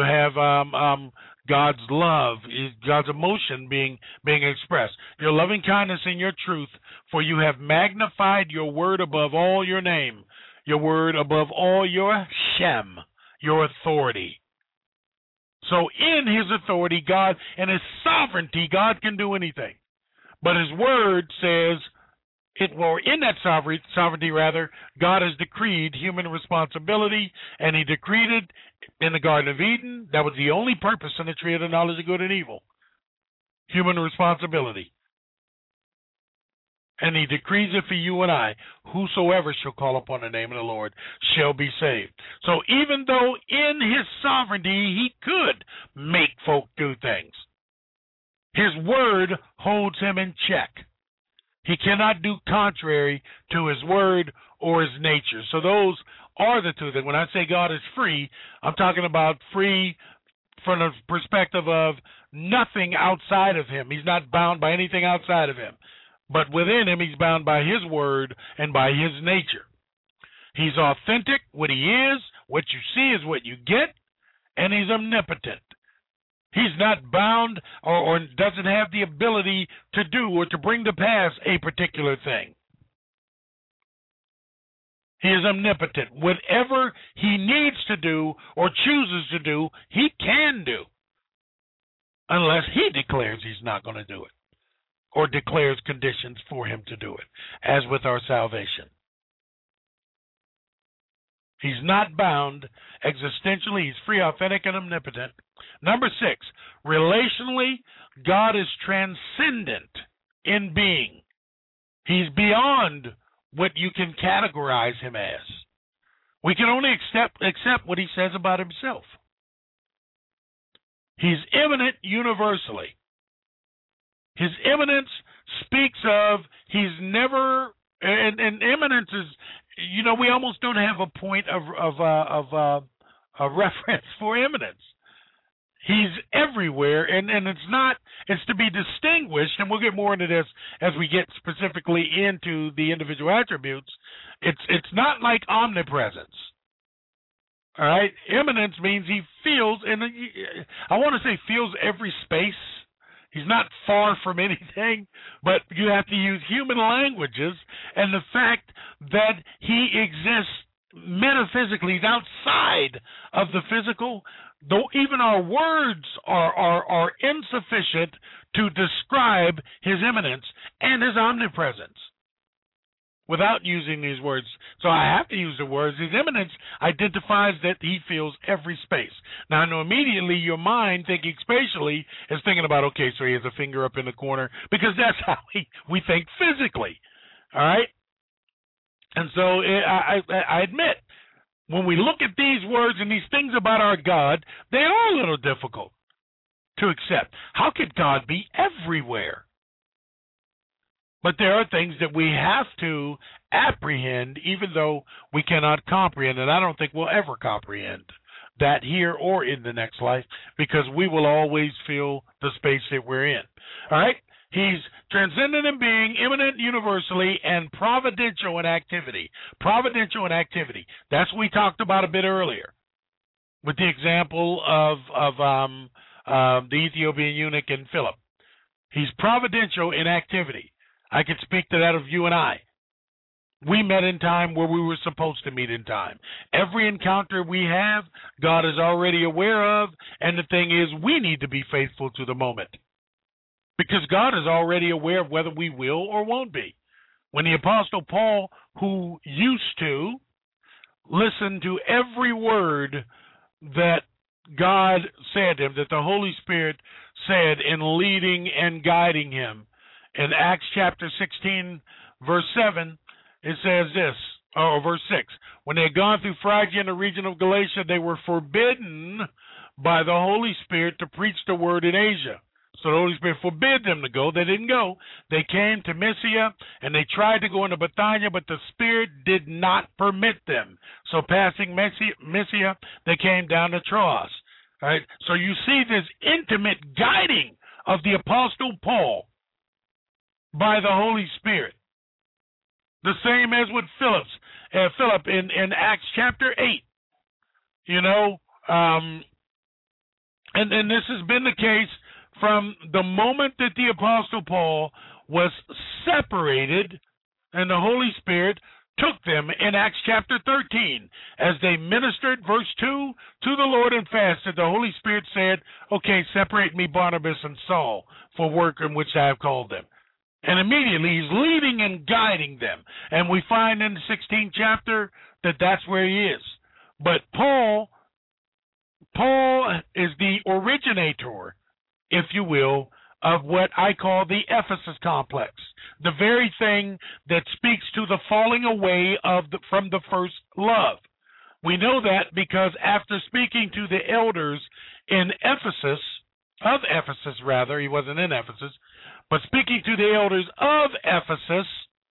God's love, God's emotion being expressed. Your loving kindness and your truth, for you have magnified your word above all your name, your word above all your shem, your authority. So in his authority, God, and his sovereignty, God can do anything. But his word says, in that sovereignty, God has decreed human responsibility, and he decreed it in the Garden of Eden. That was the only purpose in the tree of the knowledge of good and evil. Human responsibility. And he decrees it for you and I, whosoever shall call upon the name of the Lord shall be saved. So even though in his sovereignty he could make folk do things, his word holds him in check. He cannot do contrary to his word or his nature. So those are the two things. When I say God is free, I'm talking about free from the perspective of nothing outside of him. He's not bound by anything outside of him. But within him, he's bound by his word and by his nature. He's authentic. What he is, what you see is what you get, and he's omnipotent. He's not bound or doesn't have the ability to do or to bring to pass a particular thing. He is omnipotent. Whatever he needs to do or chooses to do, he can do, unless he declares he's not going to do it or declares conditions for him to do it, as with our salvation. He's not bound existentially. He's free, authentic, and omnipotent. Number 6, relationally, God is transcendent in being. He's beyond what you can categorize him as. We can only accept what he says about himself. He's immanent universally. His immanence speaks of he's never, and immanence is, you know, we almost don't have a point of reference for immanence. He's everywhere, and it's to be distinguished, and we'll get more into this as we get specifically into the individual attributes. It's not like omnipresence. All right? Immanence means he feels, and I want to say feels every space. He's not far from anything, but you have to use human languages, and the fact that he exists metaphysically, he's outside of the physical, though even our words are insufficient to describe his immanence and his omnipresence without using these words. So I have to use the words. His immanence identifies that he feels every space. Now, I know immediately your mind, thinking spatially, is thinking about, okay, so he has a finger up in the corner, because that's how we think physically. All right? And so I admit, when we look at these words and these things about our God, they are a little difficult to accept. How could God be everywhere? But there are things that we have to apprehend, even though we cannot comprehend, and I don't think we'll ever comprehend that here or in the next life, because we will always feel the space that we're in. All right? He's transcendent in being, immanent universally, and providential in activity. Providential in activity. That's what we talked about a bit earlier, with the example of the Ethiopian eunuch and Philip. He's providential in activity. I could speak to that of you and I. We met in time where we were supposed to meet in time. Every encounter we have, God is already aware of, and the thing is, we need to be faithful to the moment, because God is already aware of whether we will or won't be. When the Apostle Paul, who used to listen to every word that God said to him, that the Holy Spirit said in leading and guiding him, in Acts chapter 16, verse 7, it says this, or verse 6, when they had gone through Phrygia and the region of Galatia, they were forbidden by the Holy Spirit to preach the word in Asia. So the Holy Spirit forbid them to go. They didn't go. They came to Mysia, and they tried to go into Bithynia, but the Spirit did not permit them. So passing Mysia, they came down to Troas. All right? So you see this intimate guiding of the Apostle Paul by the Holy Spirit. The same as with Philip in Acts chapter 8. You know, and this has been the case from the moment that the Apostle Paul was separated and the Holy Spirit took them in Acts chapter 13. As they ministered, verse 2, to the Lord and fasted, the Holy Spirit said, okay, separate me, Barnabas and Saul, for work in which I have called them. And immediately he's leading and guiding them. And we find in the 16th chapter that that's where he is. But Paul is the originator, if you will, of what I call the Ephesus complex, the very thing that speaks to the falling away from the first love. We know that because after speaking to the elders in Ephesus, he wasn't in Ephesus, but speaking to the elders of Ephesus,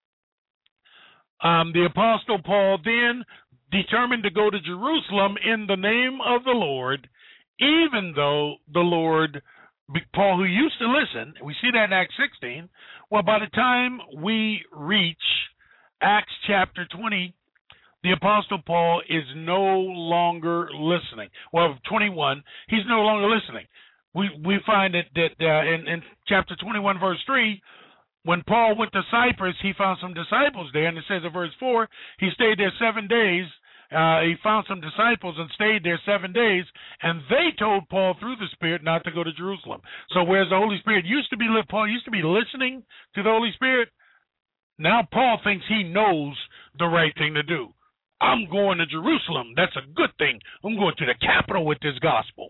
the Apostle Paul then determined to go to Jerusalem in the name of the Lord, even though the Lord, Paul, who used to listen, we see that in Acts 16, well, by the time we reach Acts chapter 20, the Apostle Paul is no longer listening. Well, 21, he's no longer listening. We find that in chapter 21, verse 3, when Paul went to Cyprus, he found some disciples there, and it says in verse 4, he stayed there 7 days. He found some disciples and stayed there 7 days, and they told Paul through the Spirit not to go to Jerusalem. So whereas the Holy Spirit Paul used to be listening to the Holy Spirit, now Paul thinks he knows the right thing to do. I'm going to Jerusalem. That's a good thing. I'm going to the capital with this gospel.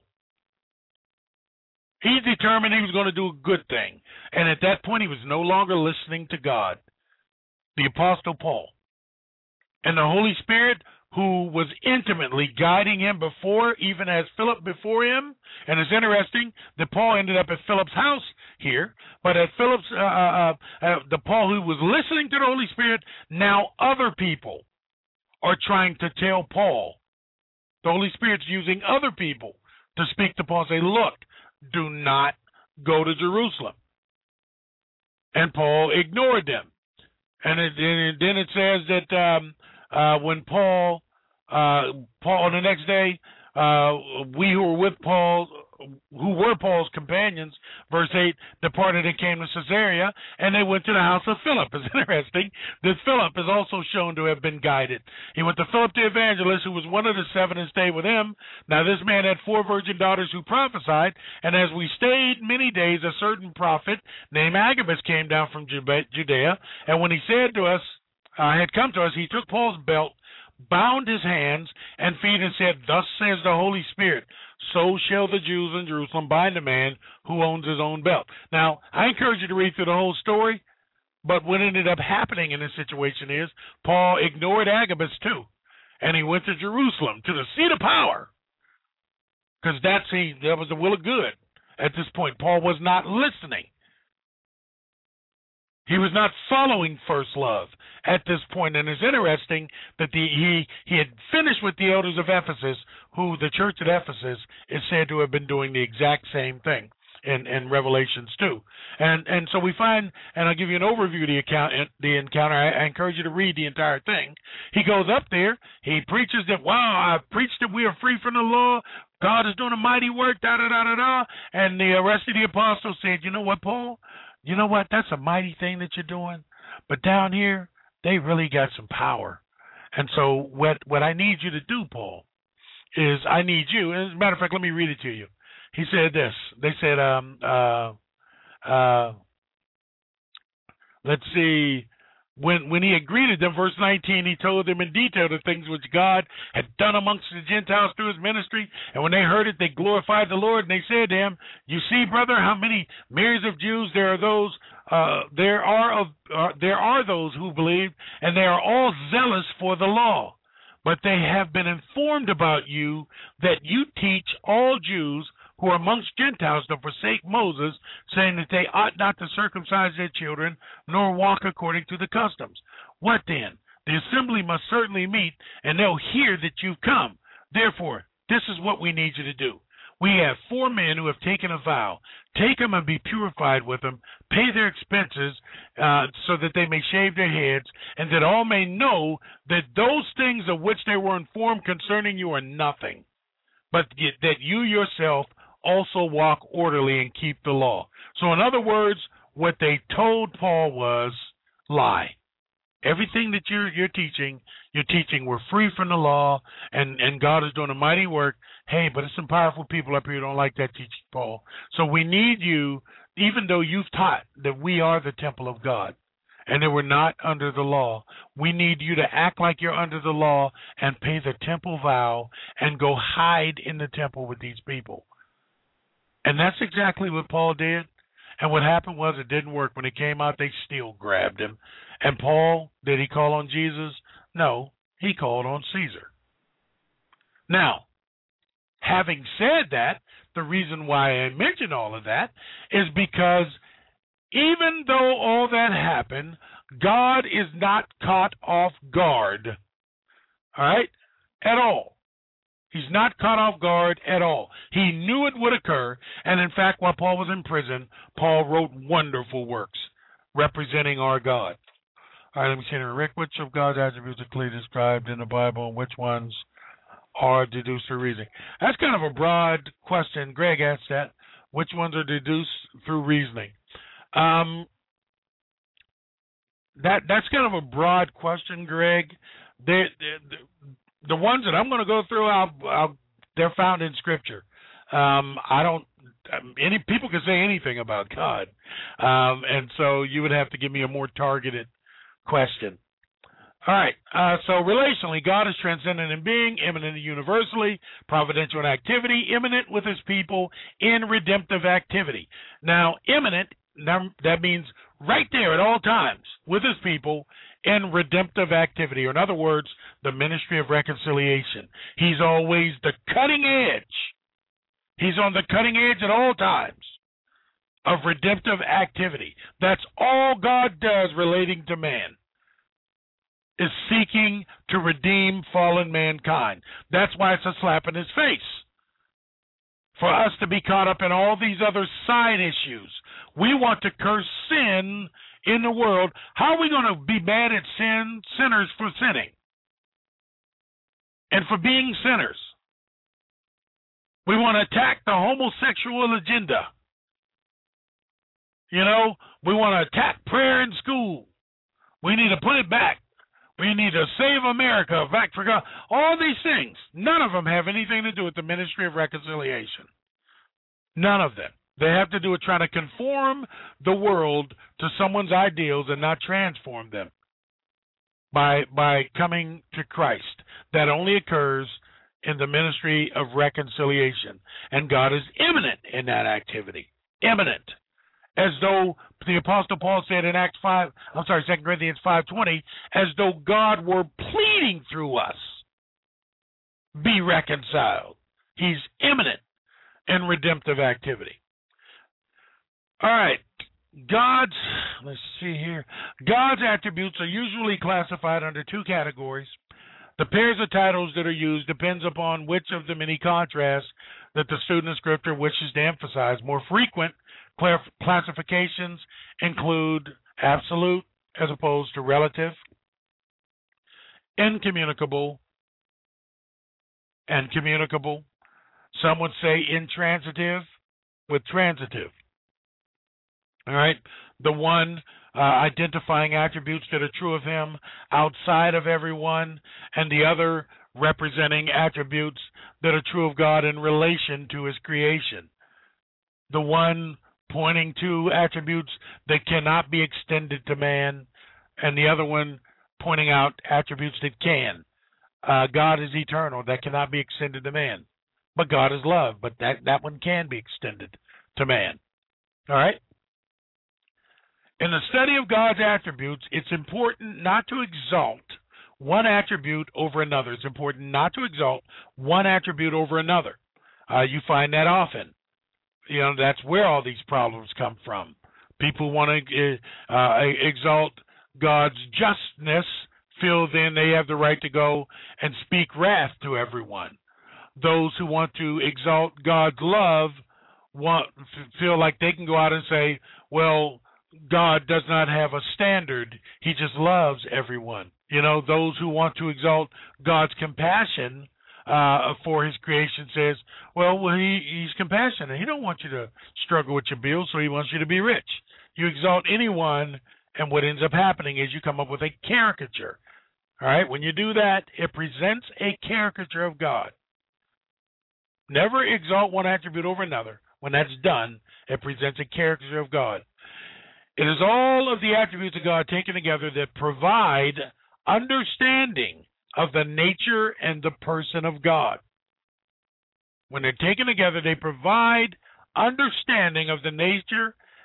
He determined he was going to do a good thing. And at that point, he was no longer listening to God, the Apostle Paul. And the Holy Spirit, who was intimately guiding him before, even as Philip before him. And it's interesting that Paul ended up at Philip's house here, but at Philip's, the Paul who was listening to the Holy Spirit, now other people are trying to tell Paul. The Holy Spirit's using other people to speak to Paul, say, look, do not go to Jerusalem. And Paul ignored them. And then it says that when Paul on the next day, we who were with Paul, who were Paul's companions, verse 8, departed and came to Caesarea, and they went to the house of Philip. It's interesting that Philip is also shown to have been guided. He went to Philip the evangelist, who was one of the seven, and stayed with him. Now this man had 4 virgin daughters who prophesied, and as we stayed many days, a certain prophet named Agabus came down from Judea, and when he said to us, had come to us, he took Paul's belt, bound his hands and feet, and said, thus says the Holy Spirit, so shall the Jews in Jerusalem bind a man who owns his own belt. Now, I encourage you to read through the whole story, but what ended up happening in this situation is Paul ignored Agabus too, and he went to Jerusalem, to the seat of power, because that was the will of good. At this point, Paul was not listening. He was not following first love at this point. And it's interesting that he had finished with the elders of Ephesus, who the church at Ephesus is said to have been doing the exact same thing in Revelations 2. And so we find, and I'll give you an overview of the encounter. I encourage you to read the entire thing. He goes up there. He preaches that, wow, I preached that we are free from the law. God is doing a mighty work, da-da-da-da-da. And the rest of the apostles said, you know what, Paul? You know what? That's a mighty thing that you're doing. But down here, they really got some power. And so what I need you to do, Paul, is I need you. As a matter of fact, let me read it to you. He said this. They said, let's see. When he had greeted them, verse 19, he told them in detail the things which God had done amongst the Gentiles through his ministry. And when they heard it, they glorified the Lord. And they said to him, you see, brother, how many myriads of Jews there are those who believe, and they are all zealous for the law. But they have been informed about you that you teach all Jews who are amongst Gentiles to forsake Moses, saying that they ought not to circumcise their children, nor walk according to the customs. What then? The assembly must certainly meet, and they'll hear that you've come. Therefore, this is what we need you to do. We have 4 men who have taken a vow. Take them and be purified with them. Pay their expenses so that they may shave their heads, and that all may know that those things of which they were informed concerning you are nothing, but that you yourself also walk orderly and keep the law. So in other words, what they told Paul was lie. Everything that you're teaching we're free from the law, and God is doing a mighty work. Hey, but there's some powerful people up here who don't like that teaching, Paul. So we need you, even though you've taught that we are the temple of God and that we're not under the law, we need you to act like you're under the law and pay the temple vow and go hide in the temple with these people. And that's exactly what Paul did. And what happened was it didn't work. When he came out, they still grabbed him. And Paul, did he call on Jesus? No, he called on Caesar. Now, having said that, the reason why I mention all of that is because even though all that happened, God is not caught off guard, all right, at all. He's not caught off guard at all. He knew it would occur, and in fact, while Paul was in prison, Paul wrote wonderful works representing our God. All right, let me see here. Rick, which of God's attributes are clearly described in the Bible, and which ones are deduced through reasoning? That's kind of a broad question. Greg asked that. Which ones are deduced through reasoning? That's kind of a broad question, Greg. The ones that I'm going to go through, they're found in Scripture. Any people can say anything about God, and so you would have to give me a more targeted question. All right, so relationally, God is transcendent in being, immanent universally, providential in activity, immanent with his people in redemptive activity. Now, immanent, that means right there at all times with his people in redemptive activity, or in other words, the ministry of reconciliation. He's always the cutting edge. He's on the cutting edge at all times of redemptive activity. That's all God does relating to man, is seeking to redeem fallen mankind. That's why it's a slap in his face. For us to be caught up in all these other side issues. We want to curse sin in the world. How are we going to be mad at sinners for sinning and for being sinners? We want to attack the homosexual agenda. You know, we want to attack prayer in school. We need to put it back. We need to save America, back for God. All these things, none of them have anything to do with the ministry of reconciliation. None of them. They have to do with trying to conform the world to someone's ideals and not transform them by coming to Christ. That only occurs in the ministry of reconciliation. And God is immanent in that activity. Immanent. As though the Apostle Paul said in 2 Corinthians 5:20, as though God were pleading through us, be reconciled. He's immanent in redemptive activity. All right, let's see here. God's attributes are usually classified under two categories. The pairs of titles that are used depends upon which of the many contrasts that the student of Scripture wishes to emphasize. More frequent classifications include absolute as opposed to relative, incommunicable, and communicable. Some would say intransitive with transitive. All right, the one identifying attributes that are true of him outside of everyone, and the other representing attributes that are true of God in relation to his creation. The one pointing to attributes that cannot be extended to man, and the other one pointing out attributes that can. God is eternal, that cannot be extended to man. But God is love, but that one can be extended to man. All right? In the study of God's attributes, it's important not to exalt one attribute over another. It's important not to exalt one attribute over another. You find that often. You know, that's where all these problems come from. People want to exalt God's justness, feel then they have the right to go and speak wrath to everyone. Those who want to exalt God's love feel like they can go out and say, well, God does not have a standard. He just loves everyone. You know, those who want to exalt God's compassion for his creation says, well, he's compassionate. He don't want you to struggle with your bills, so he wants you to be rich. You exalt anyone, and what ends up happening is you come up with a caricature. All right? When you do that, it presents a caricature of God. Never exalt one attribute over another. When that's done, it presents a caricature of God. It is all of the attributes of God taken together that provide understanding of the nature and the person of God. When they're taken together, they provide understanding of the nature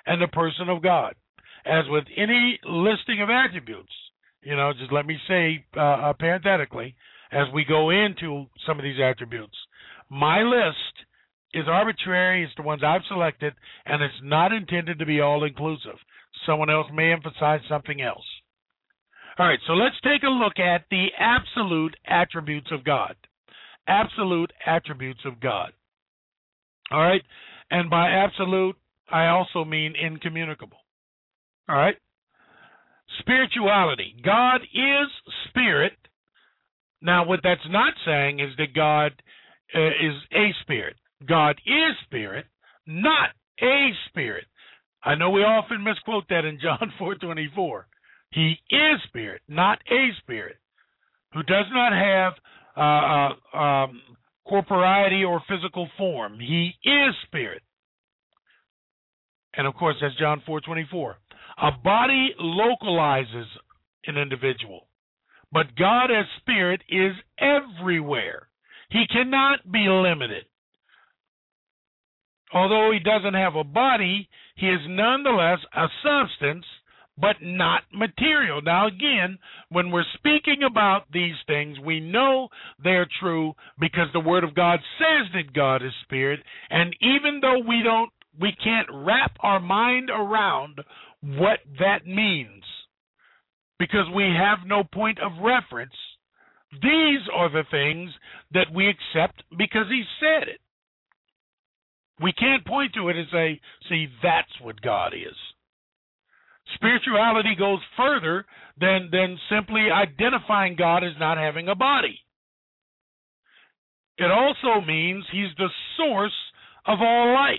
and the person of God. As with any listing of attributes, just let me say parenthetically, as we go into some of these attributes, my list is arbitrary. It's the ones I've selected, and it's not intended to be all-inclusive. Someone else may emphasize something else. All right, so let's take a look at the absolute attributes of God. Absolute attributes of God. All right, and by absolute, I also mean incommunicable. All right, spirituality. God is spirit. Now, what that's not saying is that God is a spirit. God is spirit, not a spirit. I know we often misquote that in John 4:24. He is spirit, not a spirit, who does not have corporeity or physical form. He is spirit. And, of course, that's John 4:24. A body localizes an individual, but God as spirit is everywhere. He cannot be limited. Although he doesn't have a body, he is nonetheless a substance, but not material. Now, again, when we're speaking about these things, we know they're true because the Word of God says that God is spirit, and even though we can't wrap our mind around what that means because we have no point of reference, these are the things that we accept because he said it. We can't point to it and say, see, that's what God is. Spirituality goes further than simply identifying God as not having a body. It also means he's the source of all life.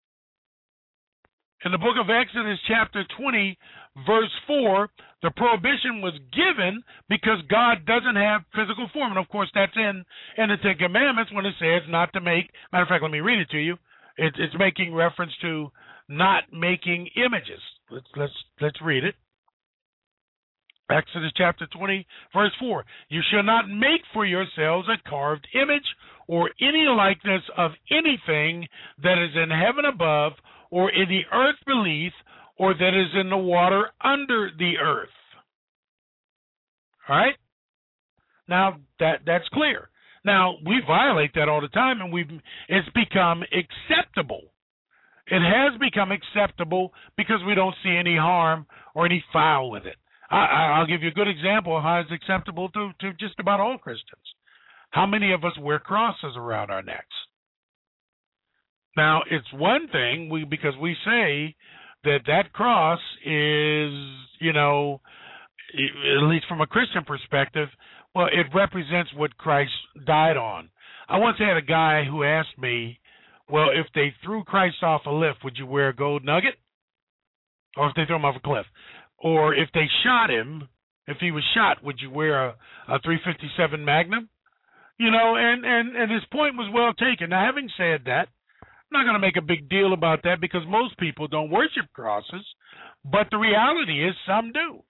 In the book of Exodus, chapter 20, verse 4, the prohibition was given because God doesn't have physical form. And, of course, that's in the Ten Commandments when it says not to make. Matter of fact, let me read it to you. It's making reference to not making images. Let's read it. Exodus chapter 20, verse 4. You shall not make for yourselves a carved image or any likeness of anything that is in heaven above or in the earth beneath or that is in the water under the earth. All right? Now, that's clear. Now, we violate that all the time, and it's become acceptable. It has become acceptable because we don't see any harm or any foul with it. I'll give you a good example of how it's acceptable to just about all Christians. How many of us wear crosses around our necks? Now, it's one thing because we say that cross is, at least from a Christian perspective, well, it represents what Christ died on. I once had a guy who asked me, well, if they threw Christ off a lift, would you wear a gold nugget? Or if they threw him off a cliff? Or if they shot him, if he was shot, would you wear a 357 Magnum? And his point was well taken. Now, having said that, I'm not going to make a big deal about that because most people don't worship crosses, but the reality is some do.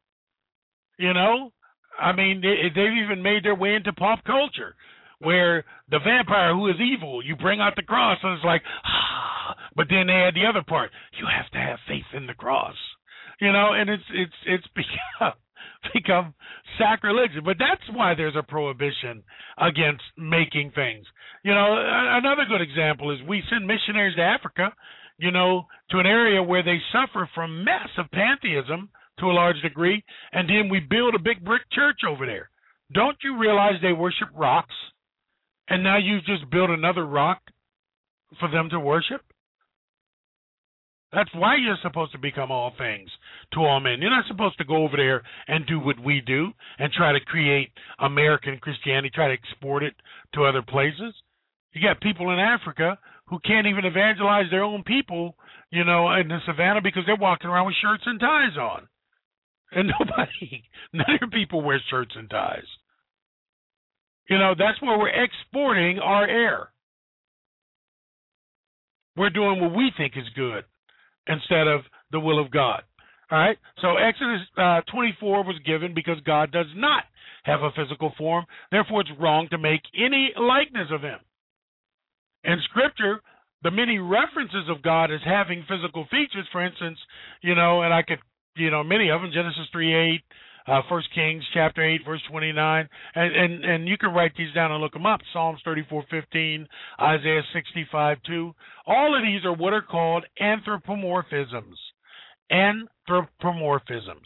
I mean, they've even made their way into pop culture where the vampire who is evil, you bring out the cross and it's like, but then they add the other part. You have to have faith in the cross, and it's become sacrilegious. But that's why there's a prohibition against making things. Another good example is we send missionaries to Africa, to an area where they suffer from massive pantheism to a large degree, and then we build a big brick church over there. Don't you realize they worship rocks? And now you just build another rock for them to worship? That's why you're supposed to become all things to all men. You're not supposed to go over there and do what we do and try to create American Christianity, try to export it to other places. You got people in Africa who can't even evangelize their own people, in the savannah because they're walking around with shirts and ties on. And none of your people wear shirts and ties. That's where we're exporting our air. We're doing what we think is good instead of the will of God. All right? So Exodus 24 was given because God does not have a physical form. Therefore, it's wrong to make any likeness of him. In Scripture, the many references of God as having physical features, for instance, and I could, many of them, Genesis 3:8, 1 Kings chapter 8, verse 29, and you can write these down and look them up. Psalms 34:15, Isaiah 65:2. All of these are what are called anthropomorphisms. Anthropomorphisms.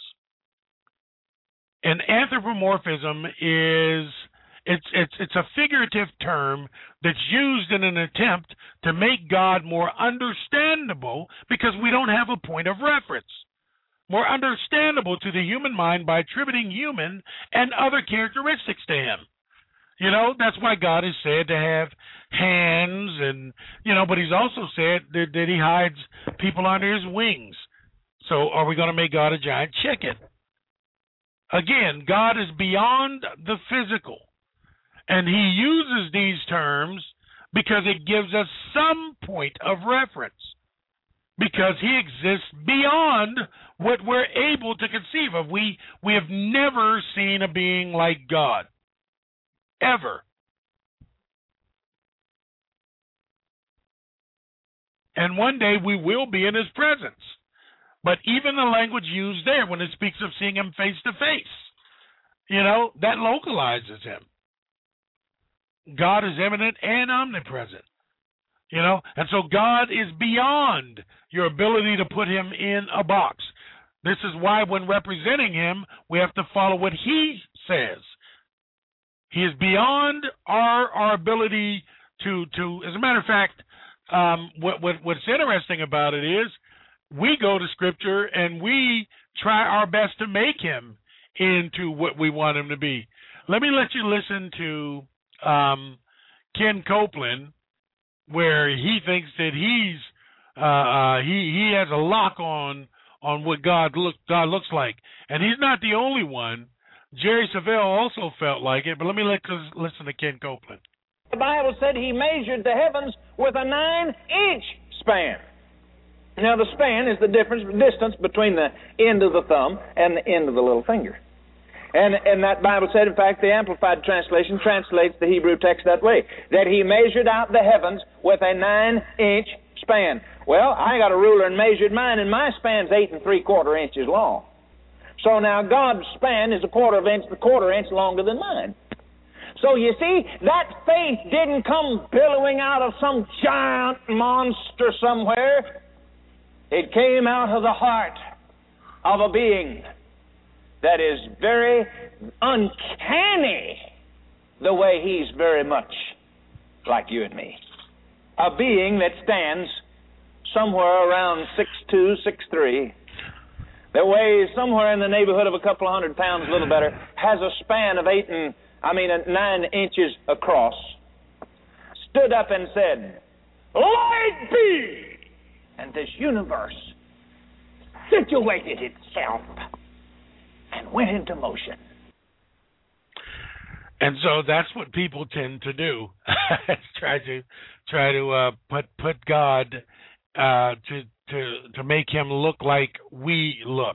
An anthropomorphism is it's a figurative term that's used in an attempt to make God more understandable because we don't have a point of reference. More understandable to the human mind by attributing human and other characteristics to him. That's why God is said to have hands, and but he's also said that he hides people under his wings. So are we going to make God a giant chicken? Again, God is beyond the physical, and he uses these terms because it gives us some point of reference, because he exists beyond what we're able to conceive of. We have never seen a being like God, ever. And one day we will be in his presence. But even the language used there when it speaks of seeing him face to face, that localizes him. God is immanent and omnipresent, and so God is beyond your ability to put him in a box. This is why when representing him, we have to follow what he says. He is beyond our ability to. As a matter of fact, what's interesting about it is, we go to Scripture and we try our best to make him into what we want him to be. Let me let you listen to Ken Copeland, where he thinks that he has a lock on what God looks like, and he's not the only one. Jerry Savelle also felt like it, but let me listen to Ken Copeland. The Bible said he measured the heavens with a 9-inch span. Now, the span is the distance between the end of the thumb and the end of the little finger. And that Bible said, in fact, the Amplified Translation translates the Hebrew text that way, that he measured out the heavens with a 9-inch span. Well, I got a ruler and measured mine, and my span's 8 3/4 inches long. So now God's span is a quarter inch longer than mine. So you see, that faith didn't come billowing out of some giant monster somewhere. It came out of the heart of a being that is very uncanny, the way he's very much like you and me. A being that stands somewhere around 6'2", 6'3", that weighs somewhere in the neighborhood of a couple of 100 pounds, a little better, has a span of 9 inches across, stood up and said, "Light be!" And this universe situated itself and went into motion. And so that's what people tend to do: try to put God to make him look like we look,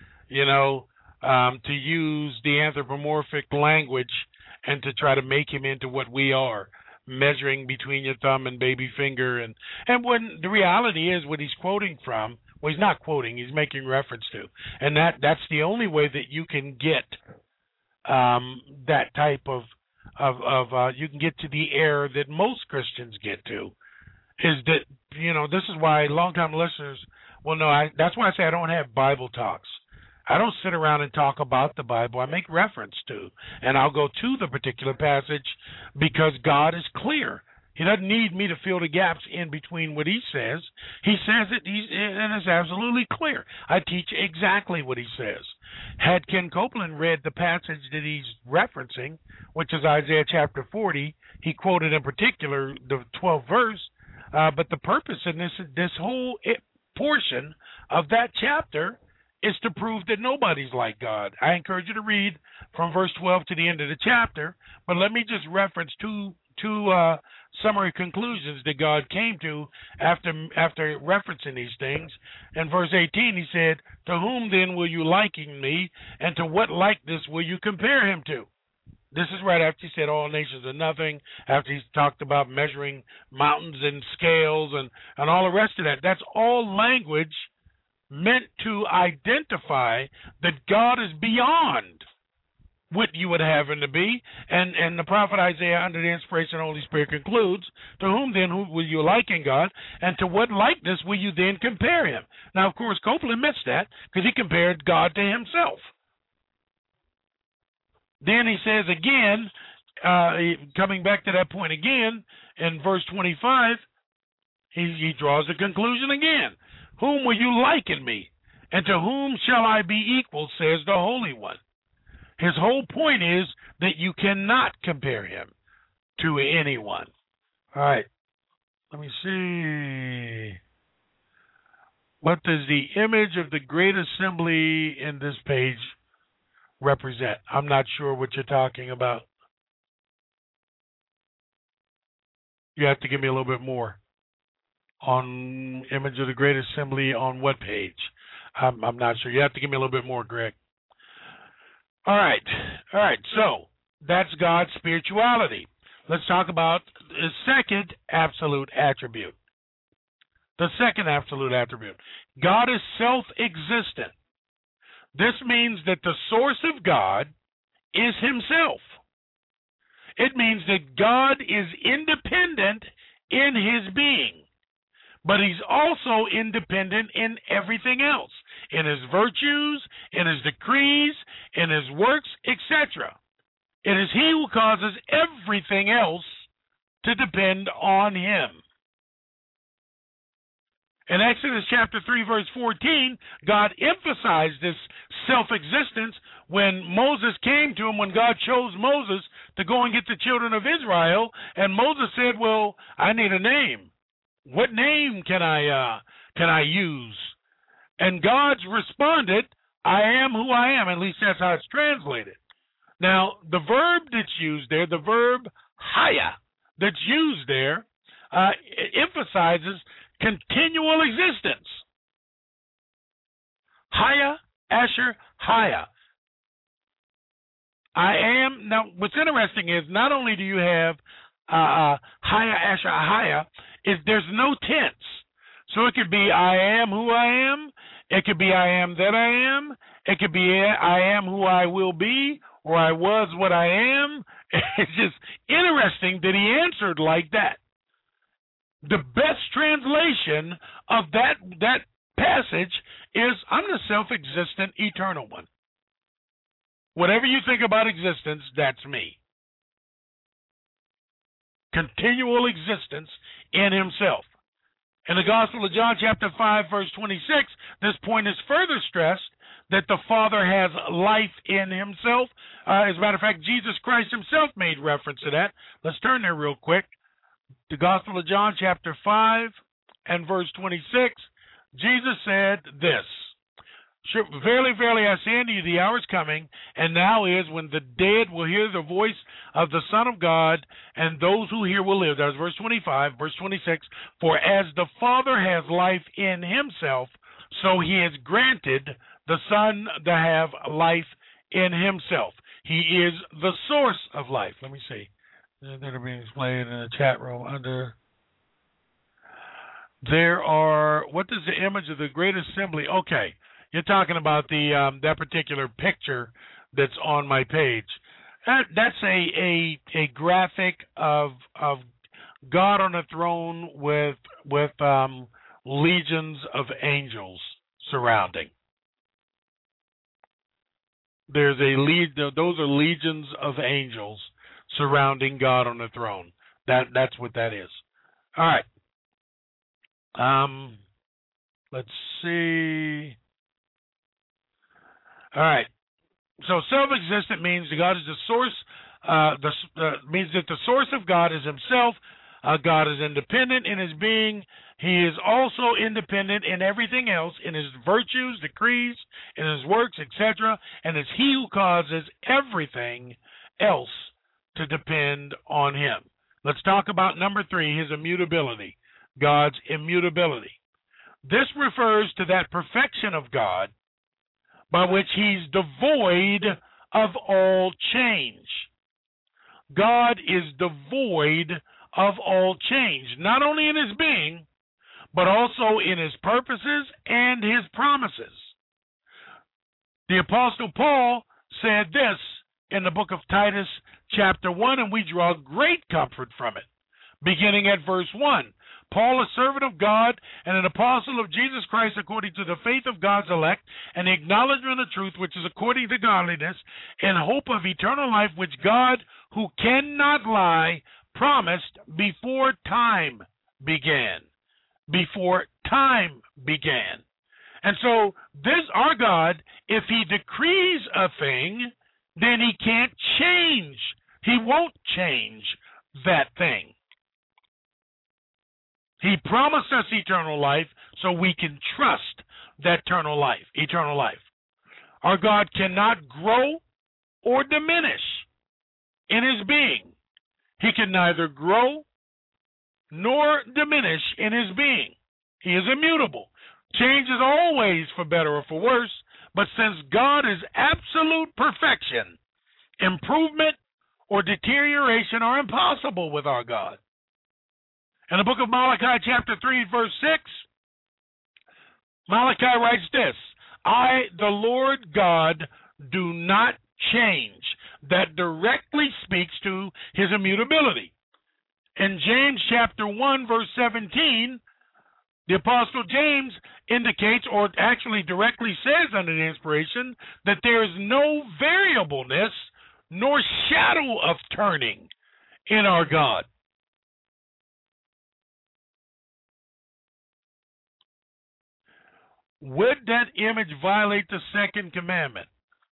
to use the anthropomorphic language and to try to make him into what we are, measuring between your thumb and baby finger. And when the reality is, what he's quoting from, well, he's not quoting, he's making reference to. And that's the only way that you can get that type of you can get to the error that most Christians get to, is that, this is why longtime listeners will know, that's why I say I don't have Bible talks. I don't sit around and talk about the Bible. I make reference to, and I'll go to the particular passage because God is clear. He doesn't need me to fill the gaps in between what he says. He says it, and it's absolutely clear. I teach exactly what he says. Had Ken Copeland read the passage that he's referencing, which is Isaiah chapter 40, he quoted in particular the 12th verse, but the purpose in this whole portion of that chapter is to prove that nobody's like God. I encourage you to read from verse 12 to the end of the chapter, but let me just reference two summary conclusions that God came to after referencing these things. In verse 18, he said, "To whom then will you liken me, and to what likeness will you compare him to?" This is right after he said all nations are nothing, after he's talked about measuring mountains and scales and all the rest of that. That's all language meant to identify that God is beyond what you would have him to be. And the prophet Isaiah, under the inspiration of the Holy Spirit, concludes, to whom then will you liken God, and to what likeness will you then compare him? Now, of course, Copeland missed that because he compared God to himself. Then he says again, coming back to that point again, in verse 25, he draws a conclusion again. Whom will you liken me? And to whom shall I be equal, says the Holy One. His whole point is that you cannot compare him to anyone. All right. Let me see. What does the image of the great assembly in this page represent? I'm not sure what you're talking about. You have to give me a little bit more. On image of the great assembly on what page? I'm not sure. You have to give me a little bit more, Greg. All right. So that's God's spirituality. Let's talk about the second absolute attribute. The second absolute attribute. God is self-existent. This means that the source of God is himself. It means that God is independent in his being. But he's also independent in everything else, in his virtues, in his decrees, in his works, etc. It is he who causes everything else to depend on him. In Exodus chapter 3, verse 14, God emphasized this self-existence when Moses came to him, when God chose Moses to go and get the children of Israel, and Moses said, well, I need a name. What name can I use? And God responded, I am who I am. At least that's how it's translated. Now, the verb that's used there, the verb haya, that's used there, emphasizes continual existence. Haya, Asher, haya. I am. Now, what's interesting is not only do you have haya, Asher, haya, is there's no tense. So it could be I am who I am. It could be I am that I am. It could be I am who I will be, or I was what I am. It's just interesting that he answered like that. The best translation of that passage is I'm the self-existent eternal one. Whatever you think about existence, that's me. Continual existence in himself. In the Gospel of John, chapter 5, verse 26, this point is further stressed that the Father has life in himself. As a matter of fact, Jesus Christ himself made reference to that. Let's turn there real quick. The Gospel of John, chapter 5, and verse 26, Jesus said this, Verily, verily, I say unto you, the hour is coming, and now is, when the dead will hear the voice of the Son of God, and those who hear will live. That was verse 25. Verse 26, For as the Father has life in himself, so he has granted the Son to have life in himself. He is the source of life. Let me see. They're being displayed in the chat room under... There are... What is the image of the great assembly? Okay. You're talking about the that particular picture that's on my page. That's a graphic of God on a throne with legions of angels surrounding. Those are legions of angels surrounding God on the throne. That's what that is. All right. Let's see. All right. So self-existent means that God is the source. Means that the source of God is himself. God is independent in his being. He is also independent in everything else, in his virtues, decrees, in his works, etc. And it's he who causes everything else to depend on him. Let's talk about number 3, his immutability. God's immutability. This refers to that perfection of God by which he's devoid of all change. God is devoid of all change, not only in his being, but also in his purposes and his promises. The Apostle Paul said this in the book of Titus, chapter 1, and we draw great comfort from it, beginning at verse 1. Paul, a servant of God and an apostle of Jesus Christ according to the faith of God's elect and the acknowledgement of truth which is according to godliness, in hope of eternal life which God, who cannot lie, promised before time began. Before time began. And so this, our God, if he decrees a thing, then he can't change. He won't change that thing. He promised us eternal life, so we can trust that eternal life. Our God cannot grow or diminish in his being. He can neither grow nor diminish in his being. He is immutable. Change is always for better or for worse, but since God is absolute perfection, improvement or deterioration are impossible with our God. In the book of Malachi, chapter 3, verse 6, Malachi writes this, I, the Lord God, do not change. That directly speaks to his immutability. In James chapter 1, verse 17, the Apostle James indicates, or actually directly says under the inspiration, that there is no variableness nor shadow of turning in our God. Would that image violate the second commandment?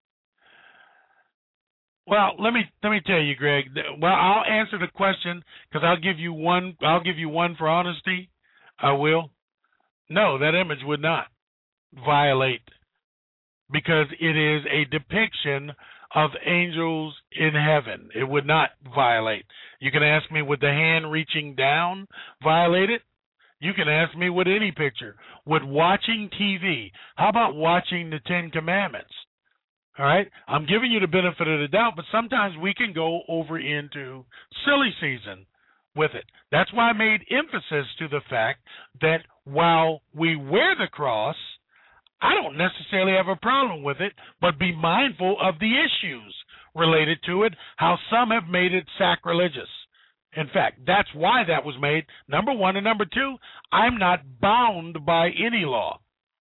Well, let me tell you, Greg. Well, I'll answer the question because I'll give you one for honesty. I will. No, that image would not violate because it is a depiction of angels in heaven. It would not violate. You can ask me, would the hand reaching down violate it? You can ask me with any picture. With watching TV, how about watching the Ten Commandments? All right? I'm giving you the benefit of the doubt, but sometimes we can go over into silly season with it. That's why I made emphasis to the fact that while we wear the cross, I don't necessarily have a problem with it, but be mindful of the issues related to it, how some have made it sacrilegious. In fact, that's why that was made, number one. And number two, I'm not bound by any law.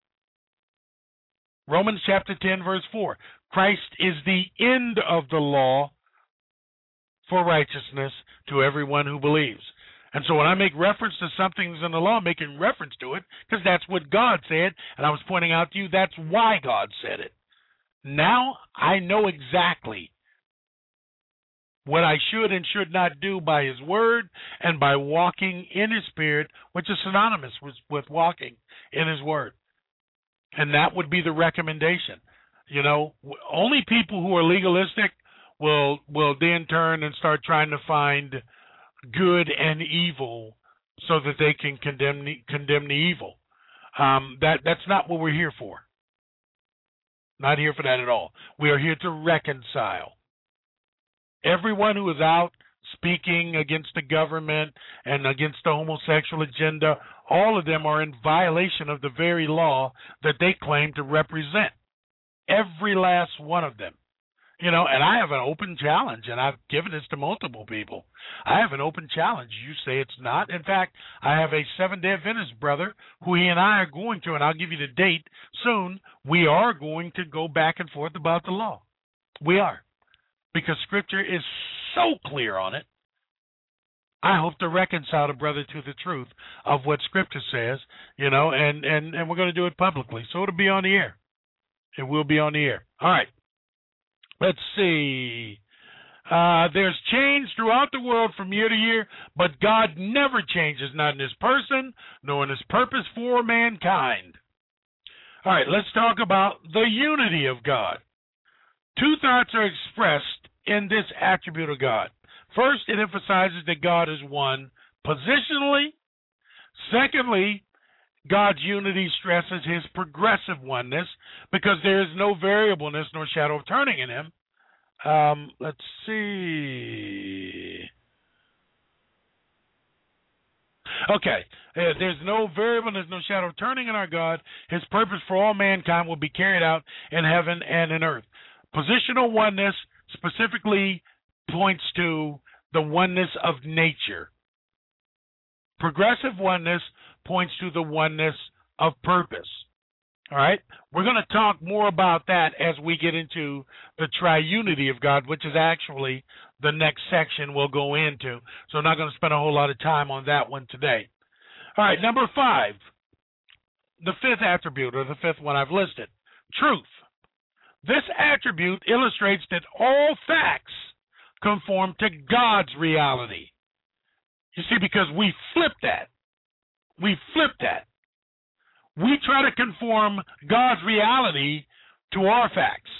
Romans chapter 10, verse 4. Christ is the end of the law for righteousness to everyone who believes. And so when I make reference to something in the law, I'm making reference to it because that's what God said. And I was pointing out to you that's why God said it. Now I know exactly what I should and should not do by his word and by walking in his spirit, which is synonymous with walking in his word. And that would be the recommendation. You know, only people who are legalistic will then turn and start trying to find good and evil so that they can condemn the evil. That's not what we're here for. Not here for that at all. We are here to reconcile. Everyone who is out speaking against the government and against the homosexual agenda, all of them are in violation of the very law that they claim to represent. Every last one of them. You know, and I have an open challenge, and I've given this to multiple people. I have an open challenge. You say it's not. In fact, I have a Seventh-day Adventist brother who he and I are going to, and I'll give you the date soon, we are going to go back and forth about the law. We are. Because Scripture is so clear on it. I hope to reconcile the brother to the truth of what Scripture says, you know, and we're going to do it publicly. So it'll be on the air. It will be on the air. All right. Let's see. There's change throughout the world from year to year, but God never changes, not in his person, nor in his purpose for mankind. All right, let's talk about the unity of God. Two thoughts are expressed in this attribute of God. First, it emphasizes that God is one positionally. Secondly, God's unity stresses his progressive oneness because there is no variableness nor shadow of turning in him. Let's see. Okay. There's no variable, there's no shadow of turning in our God. His purpose for all mankind will be carried out in heaven and in earth. Positional oneness specifically points to the oneness of nature. Progressive oneness points to the oneness of purpose. All right? We're going to talk more about that as we get into the triunity of God, which is actually the next section we'll go into. So I'm not going to spend a whole lot of time on that one today. All right, number 5, the fifth attribute, or the fifth one I've listed, truth. This attribute illustrates that all facts conform to God's reality. You see, because we flip that. We try to conform God's reality to our facts.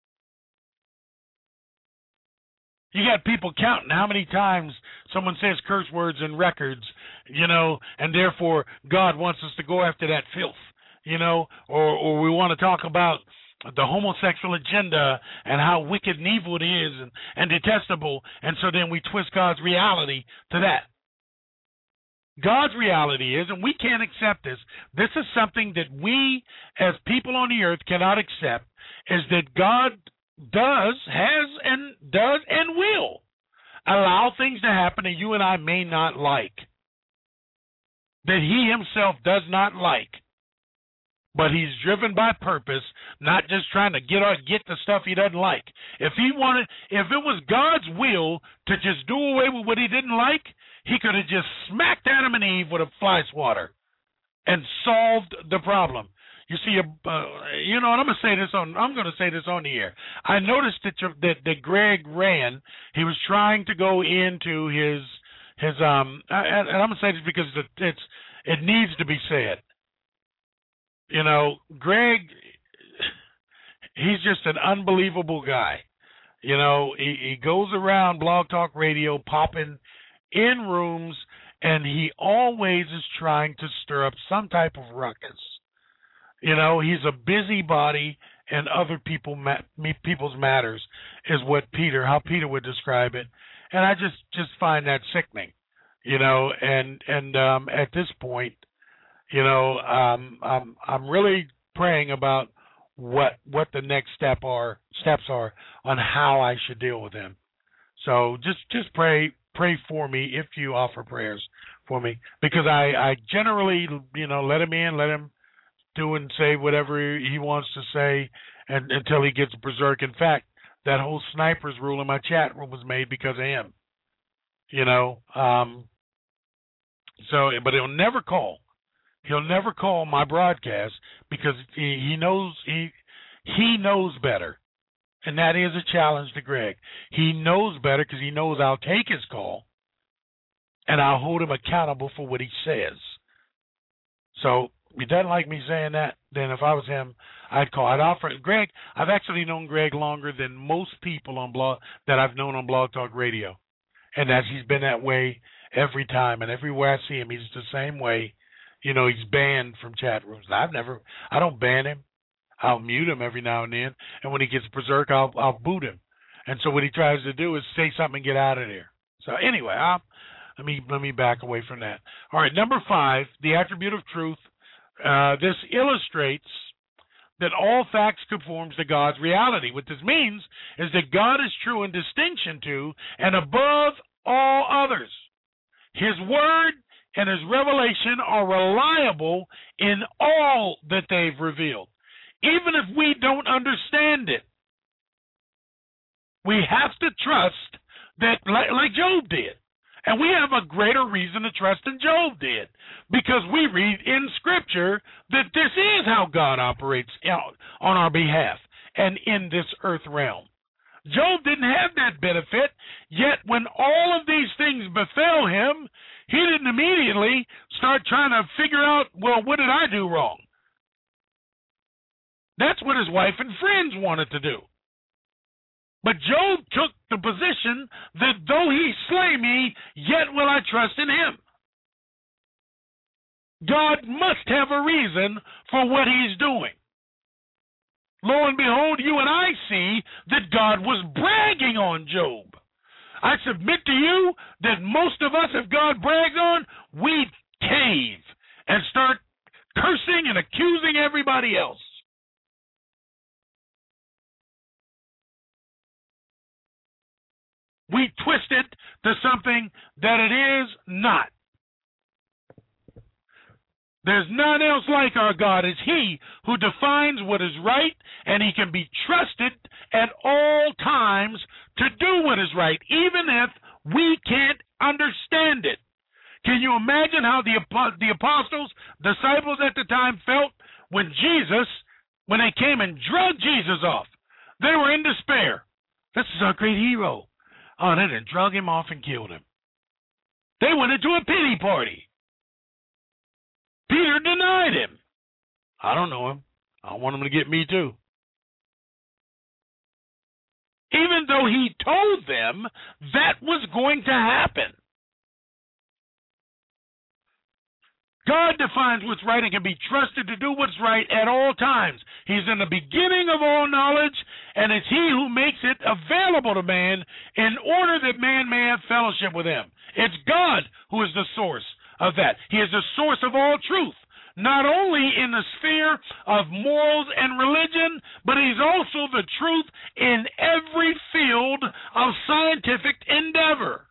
You got people counting how many times someone says curse words in records, and therefore God wants us to go after that filth, or we want to talk about the homosexual agenda and how wicked and evil it is and detestable, and so then we twist God's reality to that. God's reality is, and we can't accept this is something that we as people on the earth cannot accept, is that God has and will allow things to happen that you and I may not like, that he himself does not like, but he's driven by purpose, not just trying to get the stuff he doesn't like. If it was God's will to just do away with what he didn't like, he could have just smacked Adam and Eve with a fly swatter and solved the problem. You see, and I'm going to say this on the air. I noticed that Greg Rand, he was trying to go into his and I'm going to say this because it needs to be said. Greg, he's just an unbelievable guy. He goes around Blog Talk Radio popping in rooms, and he always is trying to stir up some type of ruckus. He's a busybody in other people's matters, is how Peter would describe it, and I just find that sickening. And at this point, I'm really praying about what the next steps are on how I should deal with him. So just pray for me if you offer prayers for me, because I generally let him in, let him do and say whatever he wants to say, and until he gets berserk. In fact, that whole snipers rule in my chat room was made because of him. But he'll never call. He'll never call my broadcast because he knows better. And that is a challenge to Greg. He knows better because he knows I'll take his call and I'll hold him accountable for what he says. So he doesn't like me saying that. Then if I was him, I'd call. I'd offer it. Greg, I've actually known Greg longer than most people that I've known on Blog Talk Radio. And that he's been that way every time. And everywhere I see him, he's the same way. He's banned from chat rooms. I don't ban him. I'll mute him every now and then. And when he gets berserk, I'll boot him. And so what he tries to do is say something and get out of there. So anyway, let me back away from that. All right, number 5, the attribute of truth. This illustrates that all facts conforms to God's reality. What this means is that God is true in distinction to and above all others. His word and his revelation are reliable in all that they've revealed. Even if we don't understand it, we have to trust that, like Job did. And we have a greater reason to trust than Job did, because we read in Scripture that this is how God operates on our behalf and in this earth realm. Job didn't have that benefit, yet when all of these things befell him, he didn't immediately start trying to figure out, well, what did I do wrong? That's what his wife and friends wanted to do. But Job took the position that though he slay me, yet will I trust in him. God must have a reason for what he's doing. lo and behold, you and I see that God was bragging on Job. I submit to you that most of us, if God brags on, we cave and start cursing and accusing everybody else. We twist it to something that it is not. There's none else like our God. It's He who defines what is right, and He can be trusted at all times to do what is right, even if we can't understand it. Can you imagine how the apostles, disciples at the time felt when they came and drugged Jesus off? They were in despair. This is our great hero. Oh, they done drug him off and killed him. They went into a pity party. Peter denied him. I don't know him. I want him to get me too. Even though he told them that was going to happen. God defines what's right and can be trusted to do what's right at all times. He's in the beginning of all knowledge, and it's He who makes it available to man in order that man may have fellowship with Him. It's God who is the source of that. He is the source of all truth, not only in the sphere of morals and religion, but He's also the truth in every field of scientific endeavor.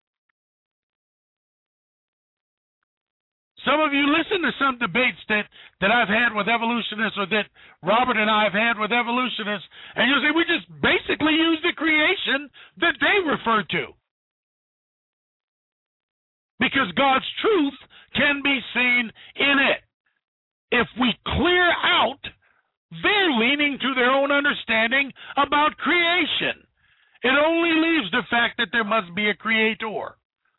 Some of you listen to some debates that I've had with evolutionists, or that Robert and I have had with evolutionists, and you'll say we just basically use the creation that they refer to. Because God's truth can be seen in it. If we clear out their leaning to their own understanding about creation, it only leaves the fact that there must be a creator.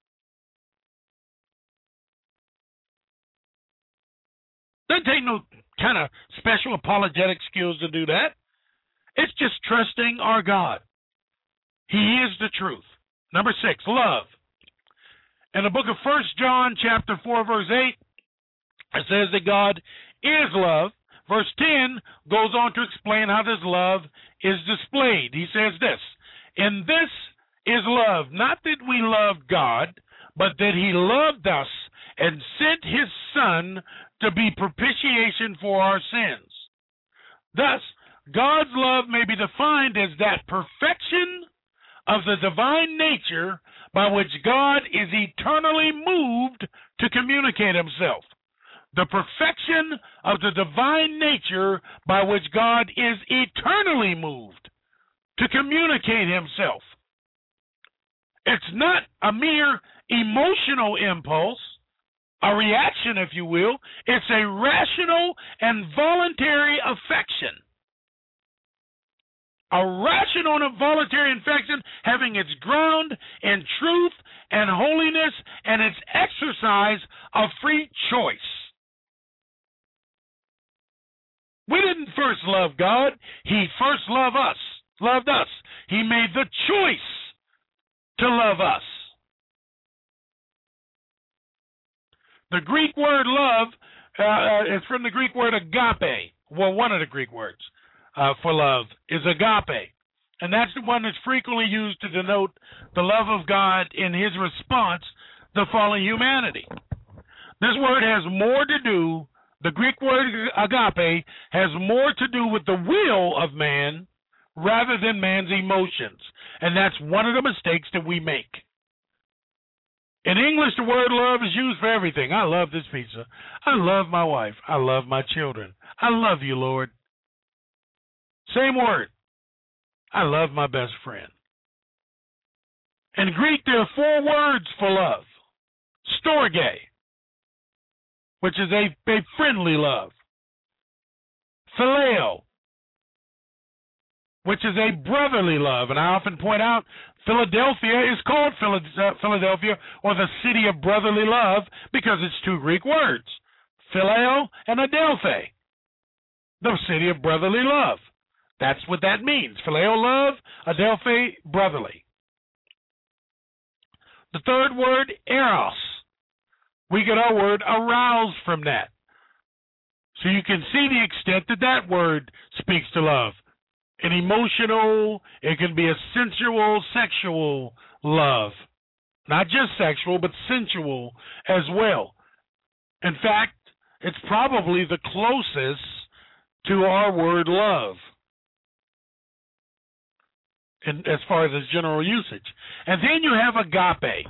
Doesn't take no kind of special apologetic skills to do that. It's just trusting our God. He is the truth. Number 6, love. In the book of 1 John chapter 4, verse 8, it says that God is love. Verse 10 goes on to explain how this love is displayed. He says this, "And this is love, not that we loved God, but that He loved us and sent His Son to be propitiation for our sins." Thus, God's love may be defined as that perfection of the divine nature by which God is eternally moved to communicate Himself. The perfection of the divine nature by which God is eternally moved to communicate Himself. It's not a mere emotional impulse, a reaction, if you will. It's a rational and voluntary affection. A rational and voluntary affection having its ground in truth and holiness and its exercise of free choice. We didn't first love God. He first loved us. He made the choice to love us. The Greek word love is from the Greek word agape. Well, one of the Greek words for love is agape. And that's the one that's frequently used to denote the love of God in His response to fallen humanity. This word has more to do, the Greek word agape has more to do with the will of man rather than man's emotions. And that's one of the mistakes that we make. In English, the word love is used for everything. I love this pizza. I love my wife. I love my children. I love you, Lord. Same word. I love my best friend. In Greek, there are 4 words for love. Storge, which is a friendly love. Phileo, which is a brotherly love. And I often point out Philadelphia is called Philadelphia, or the city of brotherly love, because it's 2 Greek words, Phileo and Adelphi, the city of brotherly love. That's what that means. Phileo, love, Adelphi, brotherly. The third word, eros. We get our word aroused from that. So you can see the extent that that word speaks to love. An emotional, it can be a sensual, sexual love. Not just sexual, but sensual as well. In fact, it's probably the closest to our word love, as far as its general usage. And then you have agape.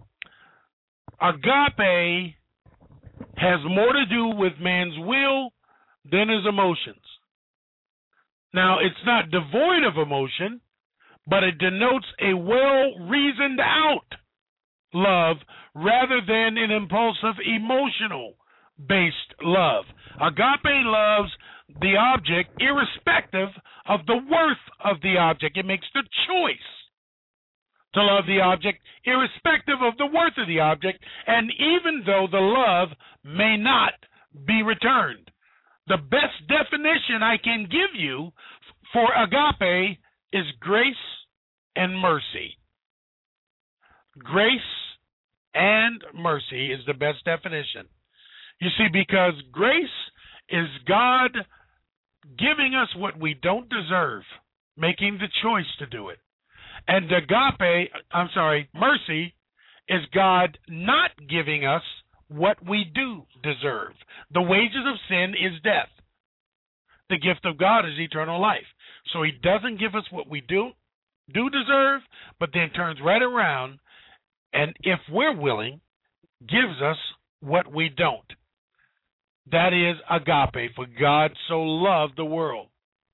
Agape has more to do with man's will than his emotions. Now, it's not devoid of emotion, but it denotes a well-reasoned out love rather than an impulsive, emotional-based love. Agape loves the object irrespective of the worth of the object. It makes the choice to love the object irrespective of the worth of the object, and even though the love may not be returned. The best definition I can give you for agape is grace and mercy. Grace and mercy is the best definition. You see, because grace is God giving us what we don't deserve, making the choice to do it. And mercy is God not giving us what we do deserve. The wages of sin is death. The gift of God is eternal life. So he doesn't give us what we do deserve, but then turns right around and, if we're willing, gives us what we don't. That is agape, for God so loved the world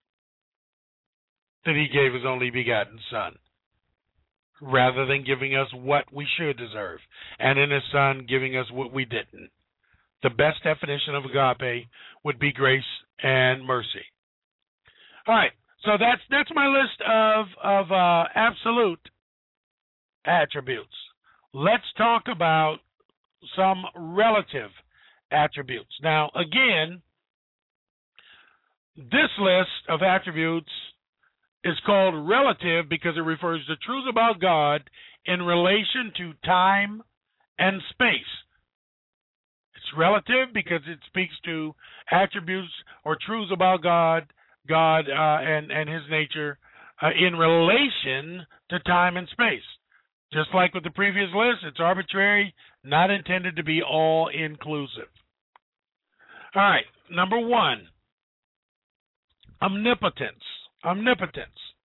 that he gave his only begotten Son, rather than giving us what we should deserve, and in his Son giving us what we didn't. The best definition of agape would be grace and mercy. All right, so that's my list of absolute attributes. Let's talk about some relative attributes. Now, again, this list of attributes is called relative because it refers to truths about God in relation to time and space. It's relative because it speaks to attributes or truths about God and his nature in relation to time and space. Just like with the previous list, it's arbitrary, not intended to be all-inclusive. All right, number one, omnipotence. Omnipotence.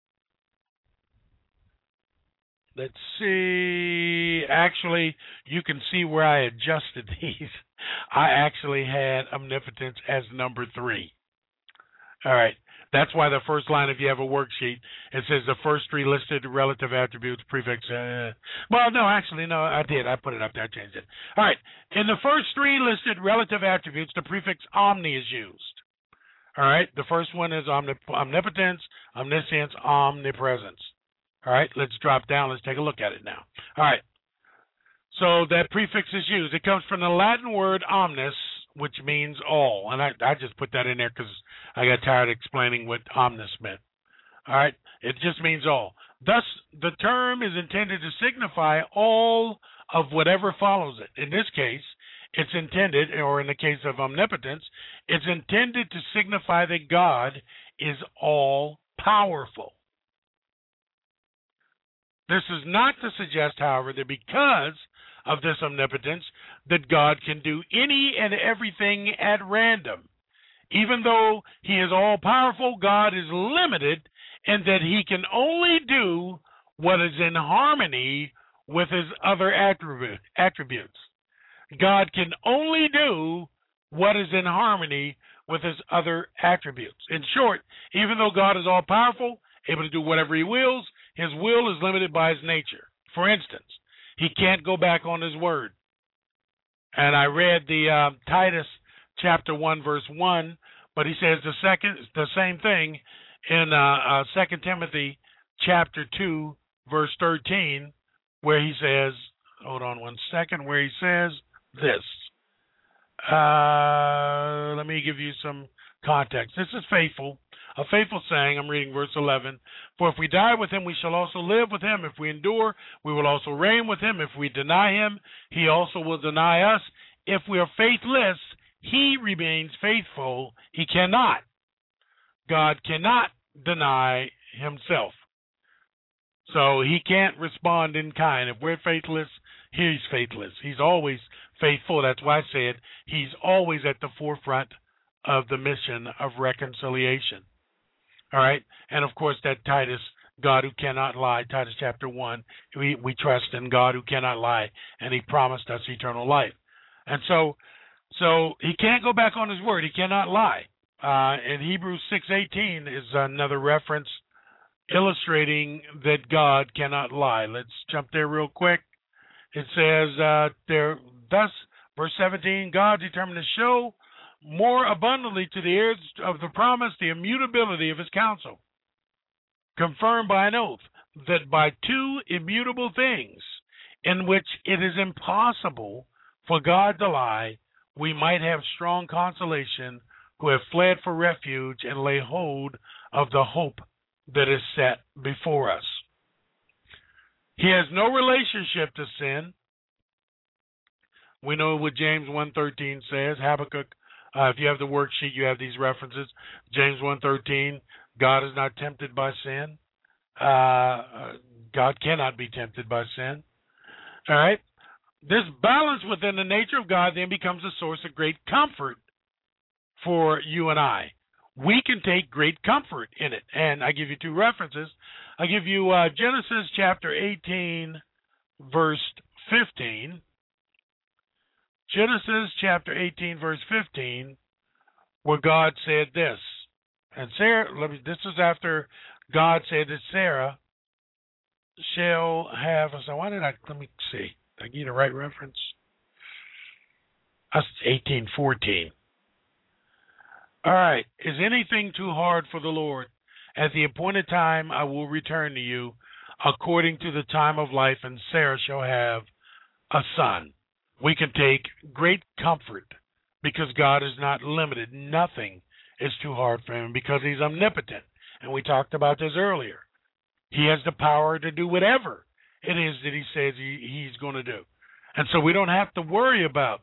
Let's see. Actually, you can see where I adjusted these. I actually had omnipotence as number 3. All right. That's why the first line, if you have a worksheet, it says the first 3 listed relative attributes, prefix. Well, no, actually, no, I did. I put it up there. I changed it. All right. In the first 3 listed relative attributes, the prefix omni is used. All right. The first one is omnipotence, omniscience, omnipresence. All right. Let's drop down. Let's take a look at it now. All right. So that prefix is used. It comes from the Latin word omnis, which means all. And I just put that in there because I got tired of explaining what omnis meant. All right? It just means all. Thus, the term is intended to signify all of whatever follows it. In this case, it's intended, or in the case of omnipotence, it's intended to signify that God is all-powerful. This is not to suggest, however, that because of this omnipotence, that God can do any and everything at random. Even though he is all-powerful, God is limited in that he can only do what is in harmony with his other attributes. God can only do what is in harmony with his other attributes. In short, even though God is all-powerful, able to do whatever he wills, his will is limited by his nature. For instance, he can't go back on his word. And I read the Titus chapter 1, verse 1, but he says the same thing in 2 Timothy chapter 2, verse 13, where he says, hold on one second, where he says this. Let me give you some context. This is faithful. A faithful saying, I'm reading verse 11, for if we die with him, we shall also live with him. If we endure, we will also reign with him. If we deny him, he also will deny us. If we are faithless, he remains faithful. He cannot. God cannot deny himself. So he can't respond in kind. If we're faithless, he's faithless. He's always faithful. That's why I said he's always at the forefront of the mission of reconciliation. All right? And, of course, that Titus, God who cannot lie, Titus chapter 1, we trust in God who cannot lie, and he promised us eternal life. And so he can't go back on his word. He cannot lie. And Hebrews 6:18 is another reference illustrating that God cannot lie. Let's jump there real quick. It says thus, verse 17, God determined to show more abundantly to the heirs of the promise the immutability of his counsel, confirmed by an oath, that by two immutable things, in which it is impossible for God to lie, we might have strong consolation who have fled for refuge and lay hold of the hope that is set before us. He has no relationship to sin. We know what James 1:13 says. Habakkuk, if you have the worksheet, you have these references. James 1:13, God is not tempted by sin. God cannot be tempted by sin. All right? This balance within the nature of God then becomes a source of great comfort for you and I. We can take great comfort in it. And I give you two references. I give you Genesis chapter 18, verse 15. Genesis chapter 18, verse 15, where God said this. And Sarah, this is after God said that Sarah shall have, let me see. Did I get the right reference? That's 18:14. All right. Is anything too hard for the Lord? At the appointed time I will return to you according to the time of life, and Sarah shall have a son. We can take great comfort because God is not limited. Nothing is too hard for him because he's omnipotent. And we talked about this earlier. He has the power to do whatever it is that he says he's going to do. And so we don't have to worry about,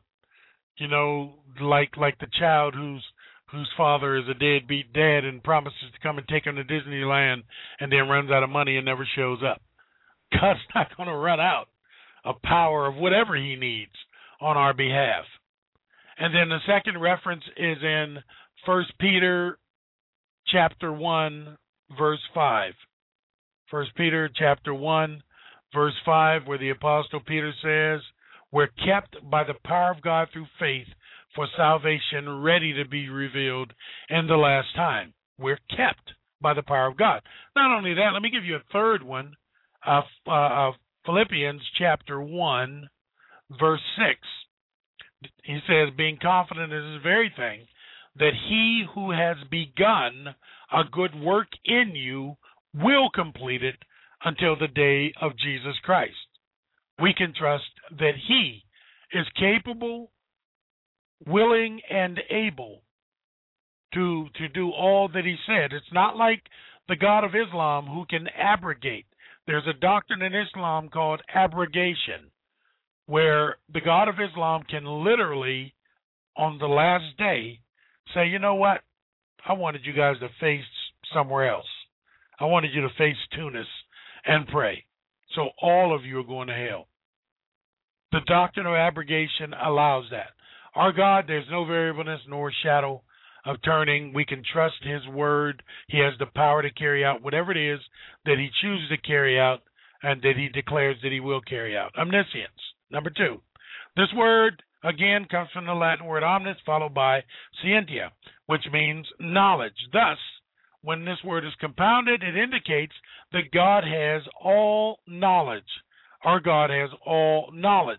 like the child whose father is a deadbeat dad and promises to come and take him to Disneyland and then runs out of money and never shows up. God's not going to run out of power of whatever he needs on our behalf. And then the second reference is in 1 Peter chapter 1, verse 5. 1 Peter chapter 1, verse 5, where the Apostle Peter says, we're kept by the power of God through faith for salvation ready to be revealed in the last time. We're kept by the power of God. Not only that, let me give you a third one, Philippians chapter 1, verse 6. He says, being confident in this very thing, that he who has begun a good work in you will complete it until the day of Jesus Christ. We can trust that he is capable, willing, and able to do all that he said. It's not like the God of Islam who can abrogate. There's a doctrine in Islam called abrogation, where the God of Islam can literally, on the last day, say, you know what? I wanted you guys to face somewhere else. I wanted you to face Tunis and pray. So all of you are going to hell. The doctrine of abrogation allows that. Our God, there's no variableness nor shadow of turning. We can trust his word. He has the power to carry out whatever it is that he chooses to carry out and that he declares that he will carry out. Omniscience. Number two. This word, again, comes from the Latin word omnis, followed by scientia, which means knowledge. Thus, when this word is compounded, it indicates that God has all knowledge. Our God has all knowledge.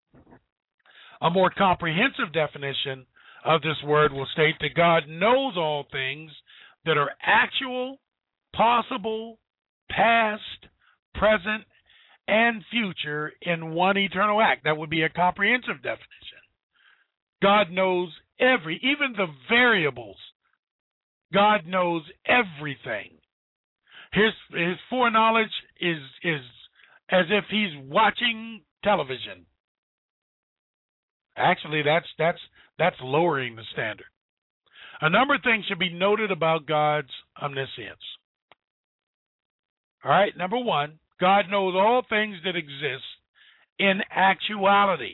A more comprehensive definition of this word will state that God knows all things that are actual, possible, past, present, and future in one eternal act. That would be a comprehensive definition. God knows even the variables. God knows everything. His foreknowledge is as if he's watching television. Actually, that's lowering the standard. A number of things should be noted about God's omniscience. All right, number one, God knows all things that exist in actuality.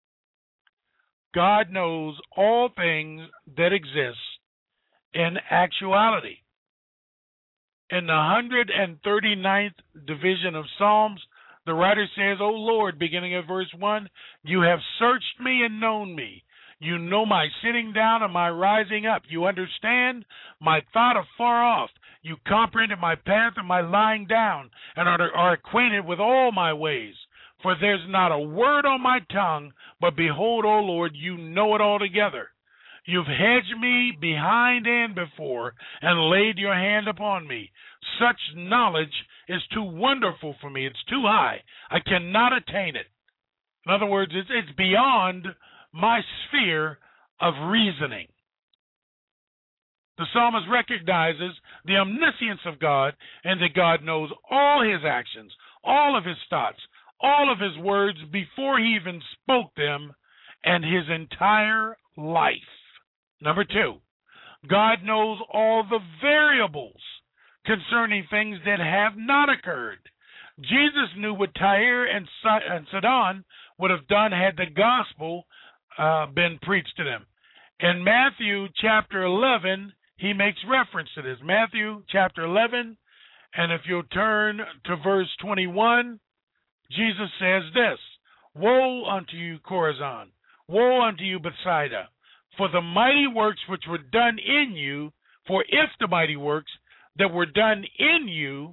God knows all things that exist in actuality. In the 139th division of Psalms, the writer says, O Lord, beginning at verse 1, you have searched me and known me. You know my sitting down and my rising up. You understand my thought afar off. You comprehended my path and my lying down, and are acquainted with all my ways. For there's not a word on my tongue, but behold, O Lord, you know it altogether. You've hedged me behind and before, and laid your hand upon me. Such knowledge is too wonderful for me. It's too high. I cannot attain it. In other words, it's beyond my sphere of reasoning. The psalmist recognizes the omniscience of God, and that God knows all his actions, all of his thoughts, all of his words before he even spoke them, and his entire life. Number two, God knows all the variables concerning things that have not occurred. Jesus knew what Tyre and Sidon would have done had the gospel been preached to them. In Matthew chapter 11, he makes reference to this. Matthew chapter 11, and if you'll turn to verse 21, Jesus says this, Woe unto you, Chorazin! Woe unto you, Bethsaida! For the mighty works which were done in you, for if the mighty works that were done in you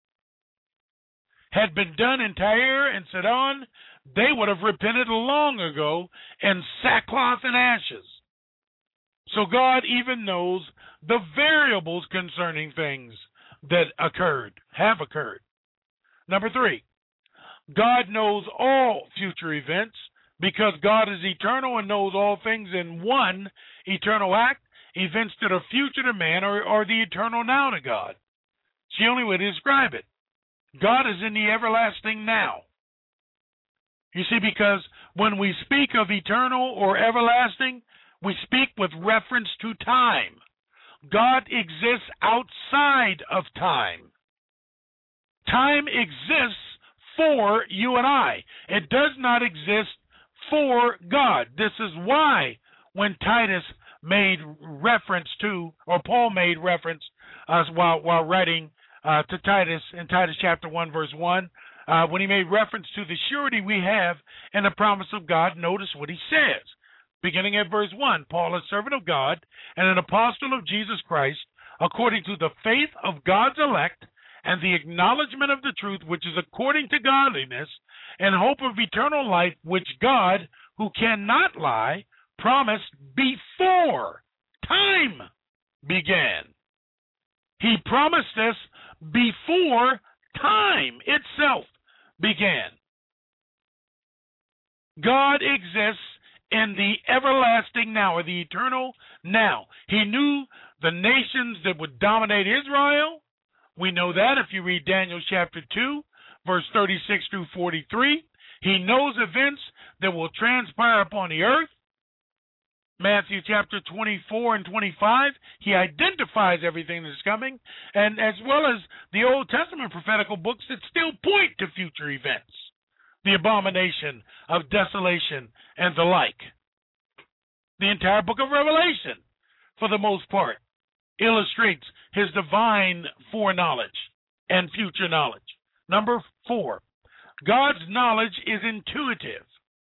had been done in Tyre and Sidon, they would have repented long ago in sackcloth and ashes. So God even knows the variables concerning things that have occurred. Number three, God knows all future events because God is eternal and knows all things in one eternal act. Events that are future to man are the eternal now to God. It's the only way to describe it. God is in the everlasting now. You see, because when we speak of eternal or everlasting, we speak with reference to time. God exists outside of time. Time exists for you and I. It does not exist for God. This is why when Titus made reference to, or Paul made reference while writing to Titus in Titus chapter 1, verse 1, when he made reference to the surety we have in the promise of God, notice what he says. Beginning at verse 1, Paul, a servant of God and an apostle of Jesus Christ, according to the faith of God's elect and the acknowledgement of the truth which is according to godliness, and hope of eternal life, which God, who cannot lie, promised before time began. He promised this before time itself began. God exists in the everlasting now, or the eternal now. He knew the nations that would dominate Israel. We know that if you read Daniel chapter 2, verse 36 through 43. He knows events that will transpire upon the earth. Matthew chapter 24 and 25, he identifies everything that's coming, and as well as the Old Testament prophetical books that still point to future events. The abomination of desolation and the like. The entire book of Revelation, for the most part, illustrates his divine foreknowledge and future knowledge. Number 4, God's knowledge is intuitive.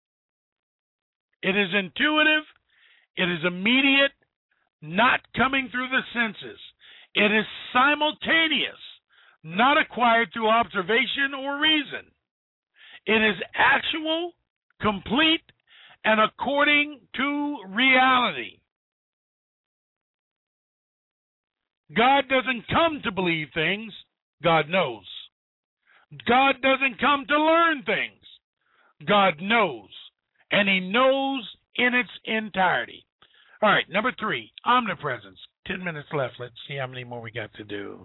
It is intuitive, it is immediate, not coming through the senses. It is simultaneous, not acquired through observation or reason. It is actual, complete, and according to reality. God doesn't come to believe things, God knows. God doesn't come to learn things, God knows. And he knows in its entirety. All right, number 3, omnipresence. 10 minutes left. Let's see how many more we got to do.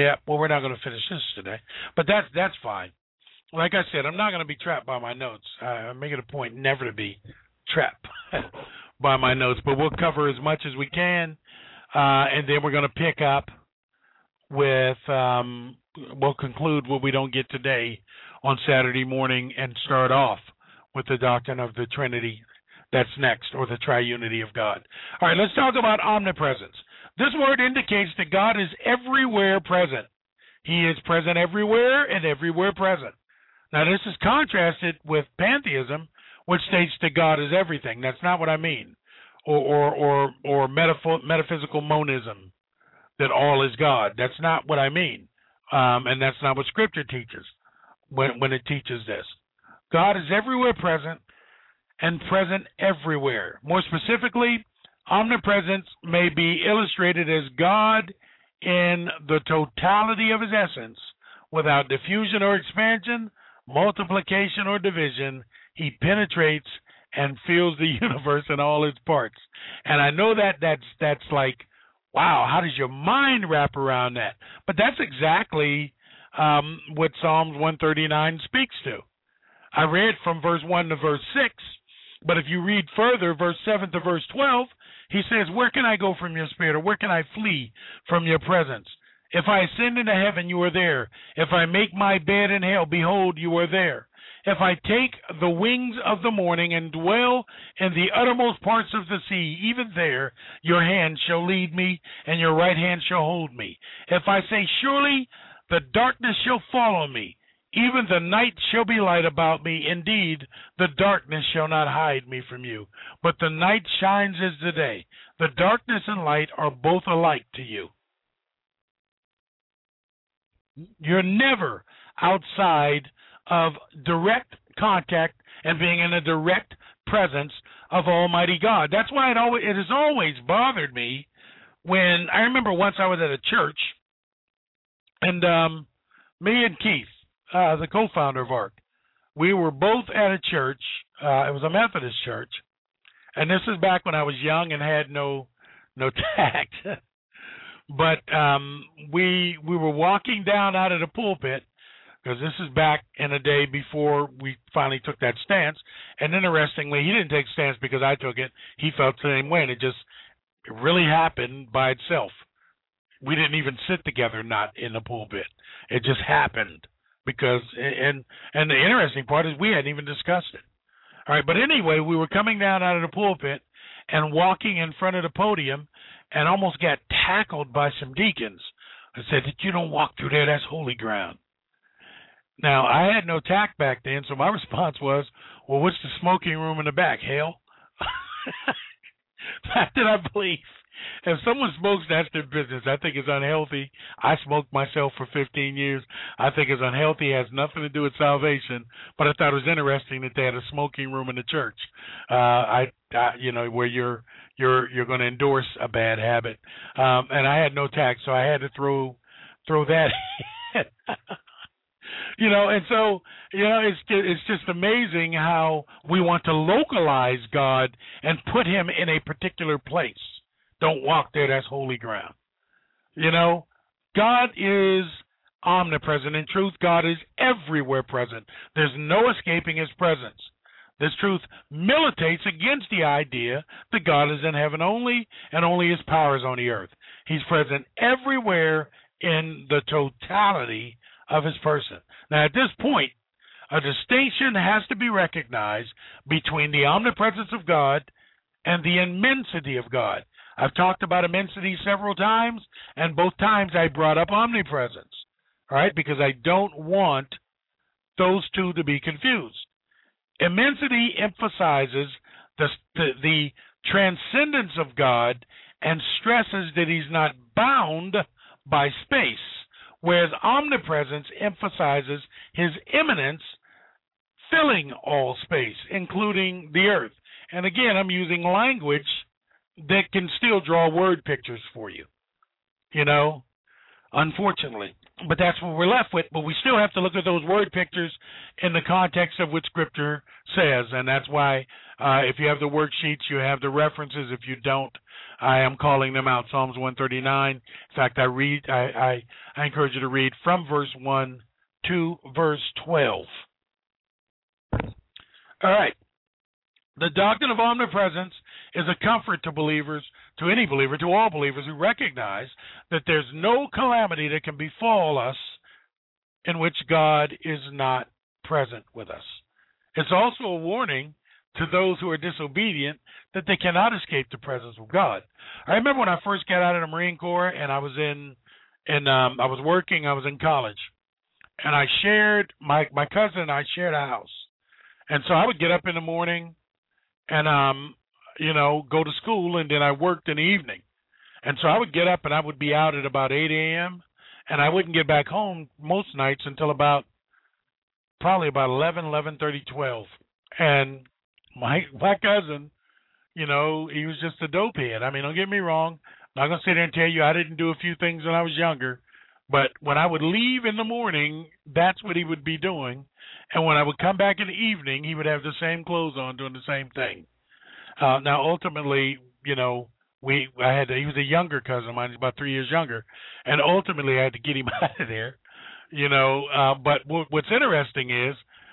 Yeah, well, we're not going to finish this today, but that's fine. Like I said, I'm not going to be trapped by my notes. I'm making a point never to be trapped by my notes, but we'll cover as much as we can, and then we're going to pick up with, we'll conclude what we don't get today on Saturday morning and start off with the doctrine of the Trinity. That's next, or the triunity of God. All right, let's talk about omnipresence. This word indicates that God is everywhere present. He is present everywhere and everywhere present. Now, this is contrasted with pantheism, which states that God is everything. That's not what I mean. Or metaphysical monism, that all is God. That's not what I mean. And that's not what Scripture teaches when it teaches this. God is everywhere present and present everywhere. More specifically, omnipresence may be illustrated as God in the totality of his essence, without diffusion or expansion, multiplication or division. He penetrates and fills the universe in all its parts. And I know that's like, wow, how does your mind wrap around that? But that's exactly what Psalms 139 speaks to. I read from verse 1 to verse 6, but if you read further, verse 7 to verse 12, he says, where can I go from your spirit, or where can I flee from your presence? If I ascend into heaven, you are there. If I make my bed in hell, behold, you are there. If I take the wings of the morning and dwell in the uttermost parts of the sea, even there your hand shall lead me, and your right hand shall hold me. If I say, surely the darkness shall follow me, even the night shall be light about me. Indeed, the darkness shall not hide me from you. But the night shines as the day. The darkness and light are both alike to you. You're never outside of direct contact and being in a direct presence of Almighty God. That's why it has always bothered me when I remember once I was at a church, and me and Keith, the co-founder of ARC, we were both at a church. It was a Methodist church, and this is back when I was young and had no tact. But we were walking down out of the pulpit, because this is back in a day before we finally took that stance. And interestingly, he didn't take stance because I took it. He felt the same way, and it really happened by itself. We didn't even sit together, not in the pulpit. It just happened because, and the interesting part is we hadn't even discussed it. All right, but anyway, we were coming down out of the pulpit and walking in front of the podium, and almost got tackled by some deacons. I said, that you don't walk through there, that's holy ground. Now, I had no tact back then, so my response was, well, what's the smoking room in the back, hell? Not that I believe. If someone smokes, that's their business. I think it's unhealthy. I smoked myself for 15 years. I think it's unhealthy. It has nothing to do with salvation. But I thought it was interesting that they had a smoking room in the church. Where you're going to endorse a bad habit. And I had no tact, so I had to throw that in. And so, it's just amazing how we want to localize God and put him in a particular place. Don't walk there, that's holy ground. God is omnipresent. In truth, God is everywhere present. There's no escaping his presence. This truth militates against the idea that God is in heaven only and only his power is on the earth. He's present everywhere in the totality of his person. Now, at this point, a distinction has to be recognized between the omnipresence of God and the immensity of God. I've talked about immensity several times, and both times I brought up omnipresence, all right, because I don't want those two to be confused. Immensity emphasizes the transcendence of God and stresses that he's not bound by space, whereas omnipresence emphasizes his immanence filling all space, including the earth. And again, I'm using language that can still draw word pictures for you. unfortunately. But that's what we're left with. But we still have to look at those word pictures in the context of what Scripture says. And that's why if you have the worksheets, you have the references. If you don't, I am calling them out. Psalms 139. In fact, I encourage you to read from verse 1 to verse 12. All right. The doctrine of omnipresence is a comfort to believers, to any believer, to all believers who recognize that there's no calamity that can befall us in which God is not present with us. It's also a warning to those who are disobedient that they cannot escape the presence of God. I remember when I first got out of the Marine Corps and I was I was working, I was in college, and I shared my cousin and I shared a house, and so I would get up in the morning and go to school, and then I worked in the evening. And so I would get up and I would be out at about 8 a.m., and I wouldn't get back home most nights until probably about 11:30, 12. And my cousin, he was just a dopehead. I mean, don't get me wrong. I'm not going to sit there and tell you I didn't do a few things when I was younger, but when I would leave in the morning, that's what he would be doing. And when I would come back in the evening, he would have the same clothes on doing the same thing. Now, ultimately, he was a younger cousin of mine. He's about 3 years younger. And ultimately, I had to get him out of there, But what's interesting is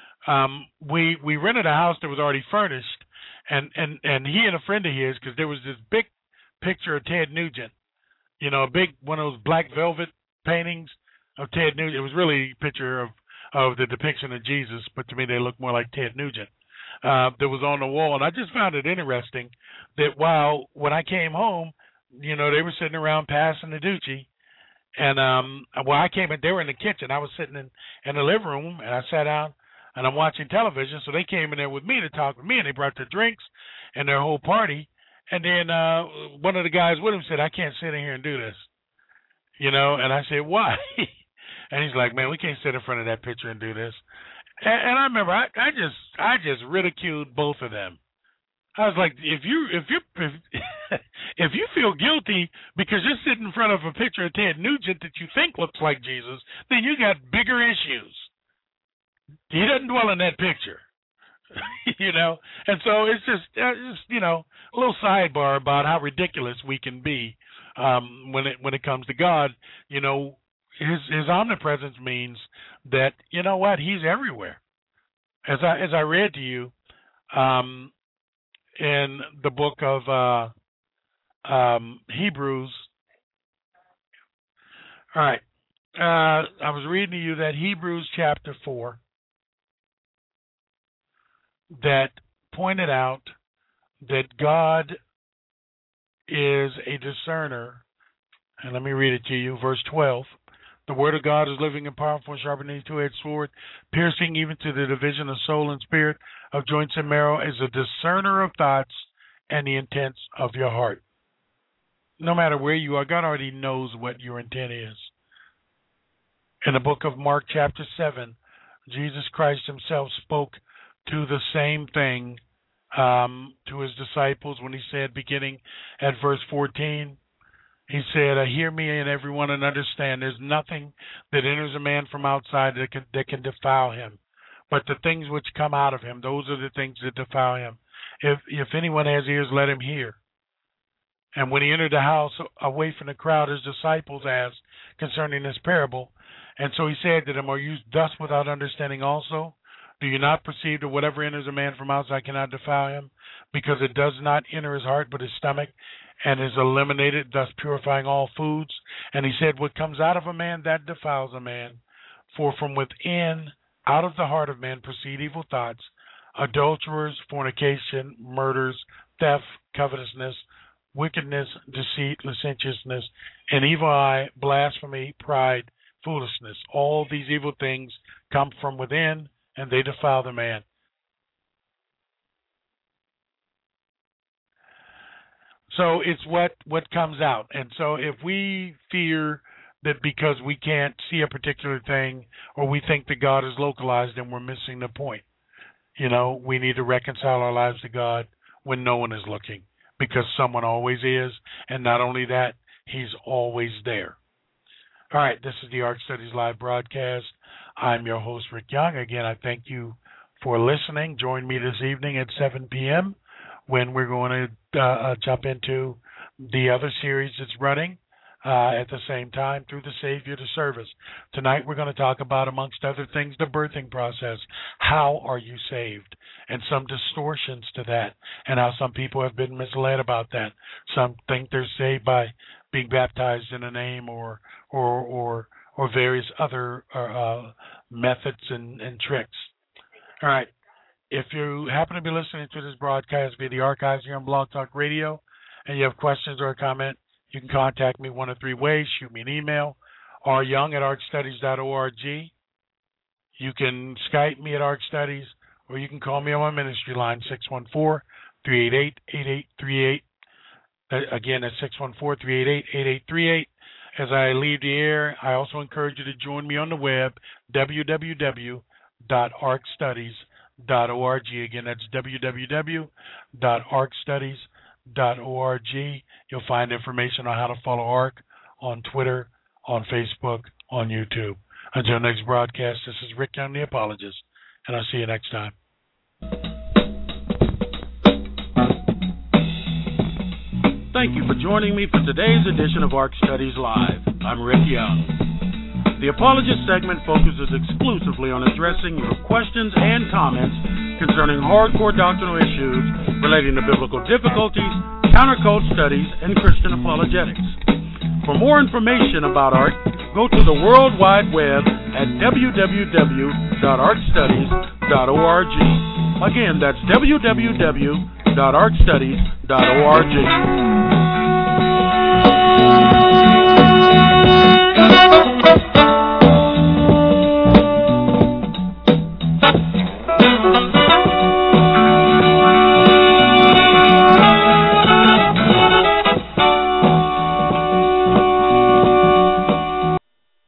we rented a house that was already furnished. And he and a friend of his, because there was this big picture of Ted Nugent, a big one of those black velvet paintings of Ted Nugent. It was really a picture of the depiction of Jesus, but to me they look more like Ted Nugent. That was on the wall, and I just found it interesting that when I came home, they were sitting around passing the Doochie, and I came in, they were in the kitchen. I was sitting in the living room, and I sat down, and I'm watching television, so they came in there with me to talk with me, and they brought their drinks and their whole party, and then one of the guys with him said, "I can't sit in here and do this," and I said, "Why?" And he's like, "Man, we can't sit in front of that picture and do this." And I remember I just ridiculed both of them. I was like, if you feel guilty because you're sitting in front of a picture of Ted Nugent that you think looks like Jesus, then you got bigger issues. He doesn't dwell in that picture, And so it's just a little sidebar about how ridiculous we can be when it comes to God. His omnipresence means that, he's everywhere. As I read to you in the book of Hebrews. All right. I was reading to you that Hebrews chapter 4 that pointed out that God is a discerner. And let me read it to you, verse 12. The word of God is living and powerful and sharper than any two-edged sword, piercing even to the division of soul and spirit, of joints and marrow, is a discerner of thoughts and the intents of your heart. No matter where you are, God already knows what your intent is. In the book of Mark chapter 7, Jesus Christ himself spoke to the same thing to his disciples when he said, beginning at verse 14, he said, "Hear me and everyone and understand. There's nothing that enters a man from outside that can defile him, but the things which come out of him, those are the things that defile him. If anyone has ears, let him hear." And when he entered the house away from the crowd, his disciples asked concerning this parable. And so he said to them, "Are you thus without understanding also? Do you not perceive that whatever enters a man from outside cannot defile him, because it does not enter his heart but his stomach, and is eliminated, thus purifying all foods? And he said, what comes out of a man, that defiles a man. For from within, out of the heart of man, proceed evil thoughts, adulterers, fornication, murders, theft, covetousness, wickedness, deceit, licentiousness, an evil eye, blasphemy, pride, foolishness. All these evil things come from within, and they defile the man." So it's what comes out. And so if we fear that because we can't see a particular thing, or we think that God is localized, then we're missing the point. We need to reconcile our lives to God when no one is looking, because someone always is. And not only that, he's always there. All right, this is the ARC Studies Live broadcast. I'm your host, Rick Young. Again, I thank you for listening. Join me this evening at 7 p.m. when we're going to jump into the other series that's running at the same time, Through the Savior to Service. Tonight we're going to talk about, amongst other things, the birthing process. How are you saved? And some distortions to that, and how some people have been misled about that. Some think they're saved by being baptized in a name or various other methods and tricks. All right. If you happen to be listening to this broadcast via the archives here on Blog Talk Radio, and you have questions or a comment, you can contact me one of three ways. Shoot me an email, ryoung@arcstudies.org. You can Skype me at ArcStudies, or you can call me on my ministry line, 614-388-8838. Again, that's 614-388-8838. As I leave the air, I also encourage you to join me on the web, www.arcstudies.org. Again, that's www.arcstudies.org. You'll find information on how to follow ARC on Twitter, on Facebook, on YouTube. Until next broadcast, this is Rick Young, the Apologist, and I'll see you next time. Thank you for joining me for today's edition of ARC Studies Live. I'm Rick Young. The Apologist segment focuses exclusively on addressing your questions and comments concerning hardcore doctrinal issues relating to biblical difficulties, countercult studies, and Christian apologetics. For more information about ARC, go to the World Wide Web at www.arcstudies.org. Again, that's www.arcstudies.org.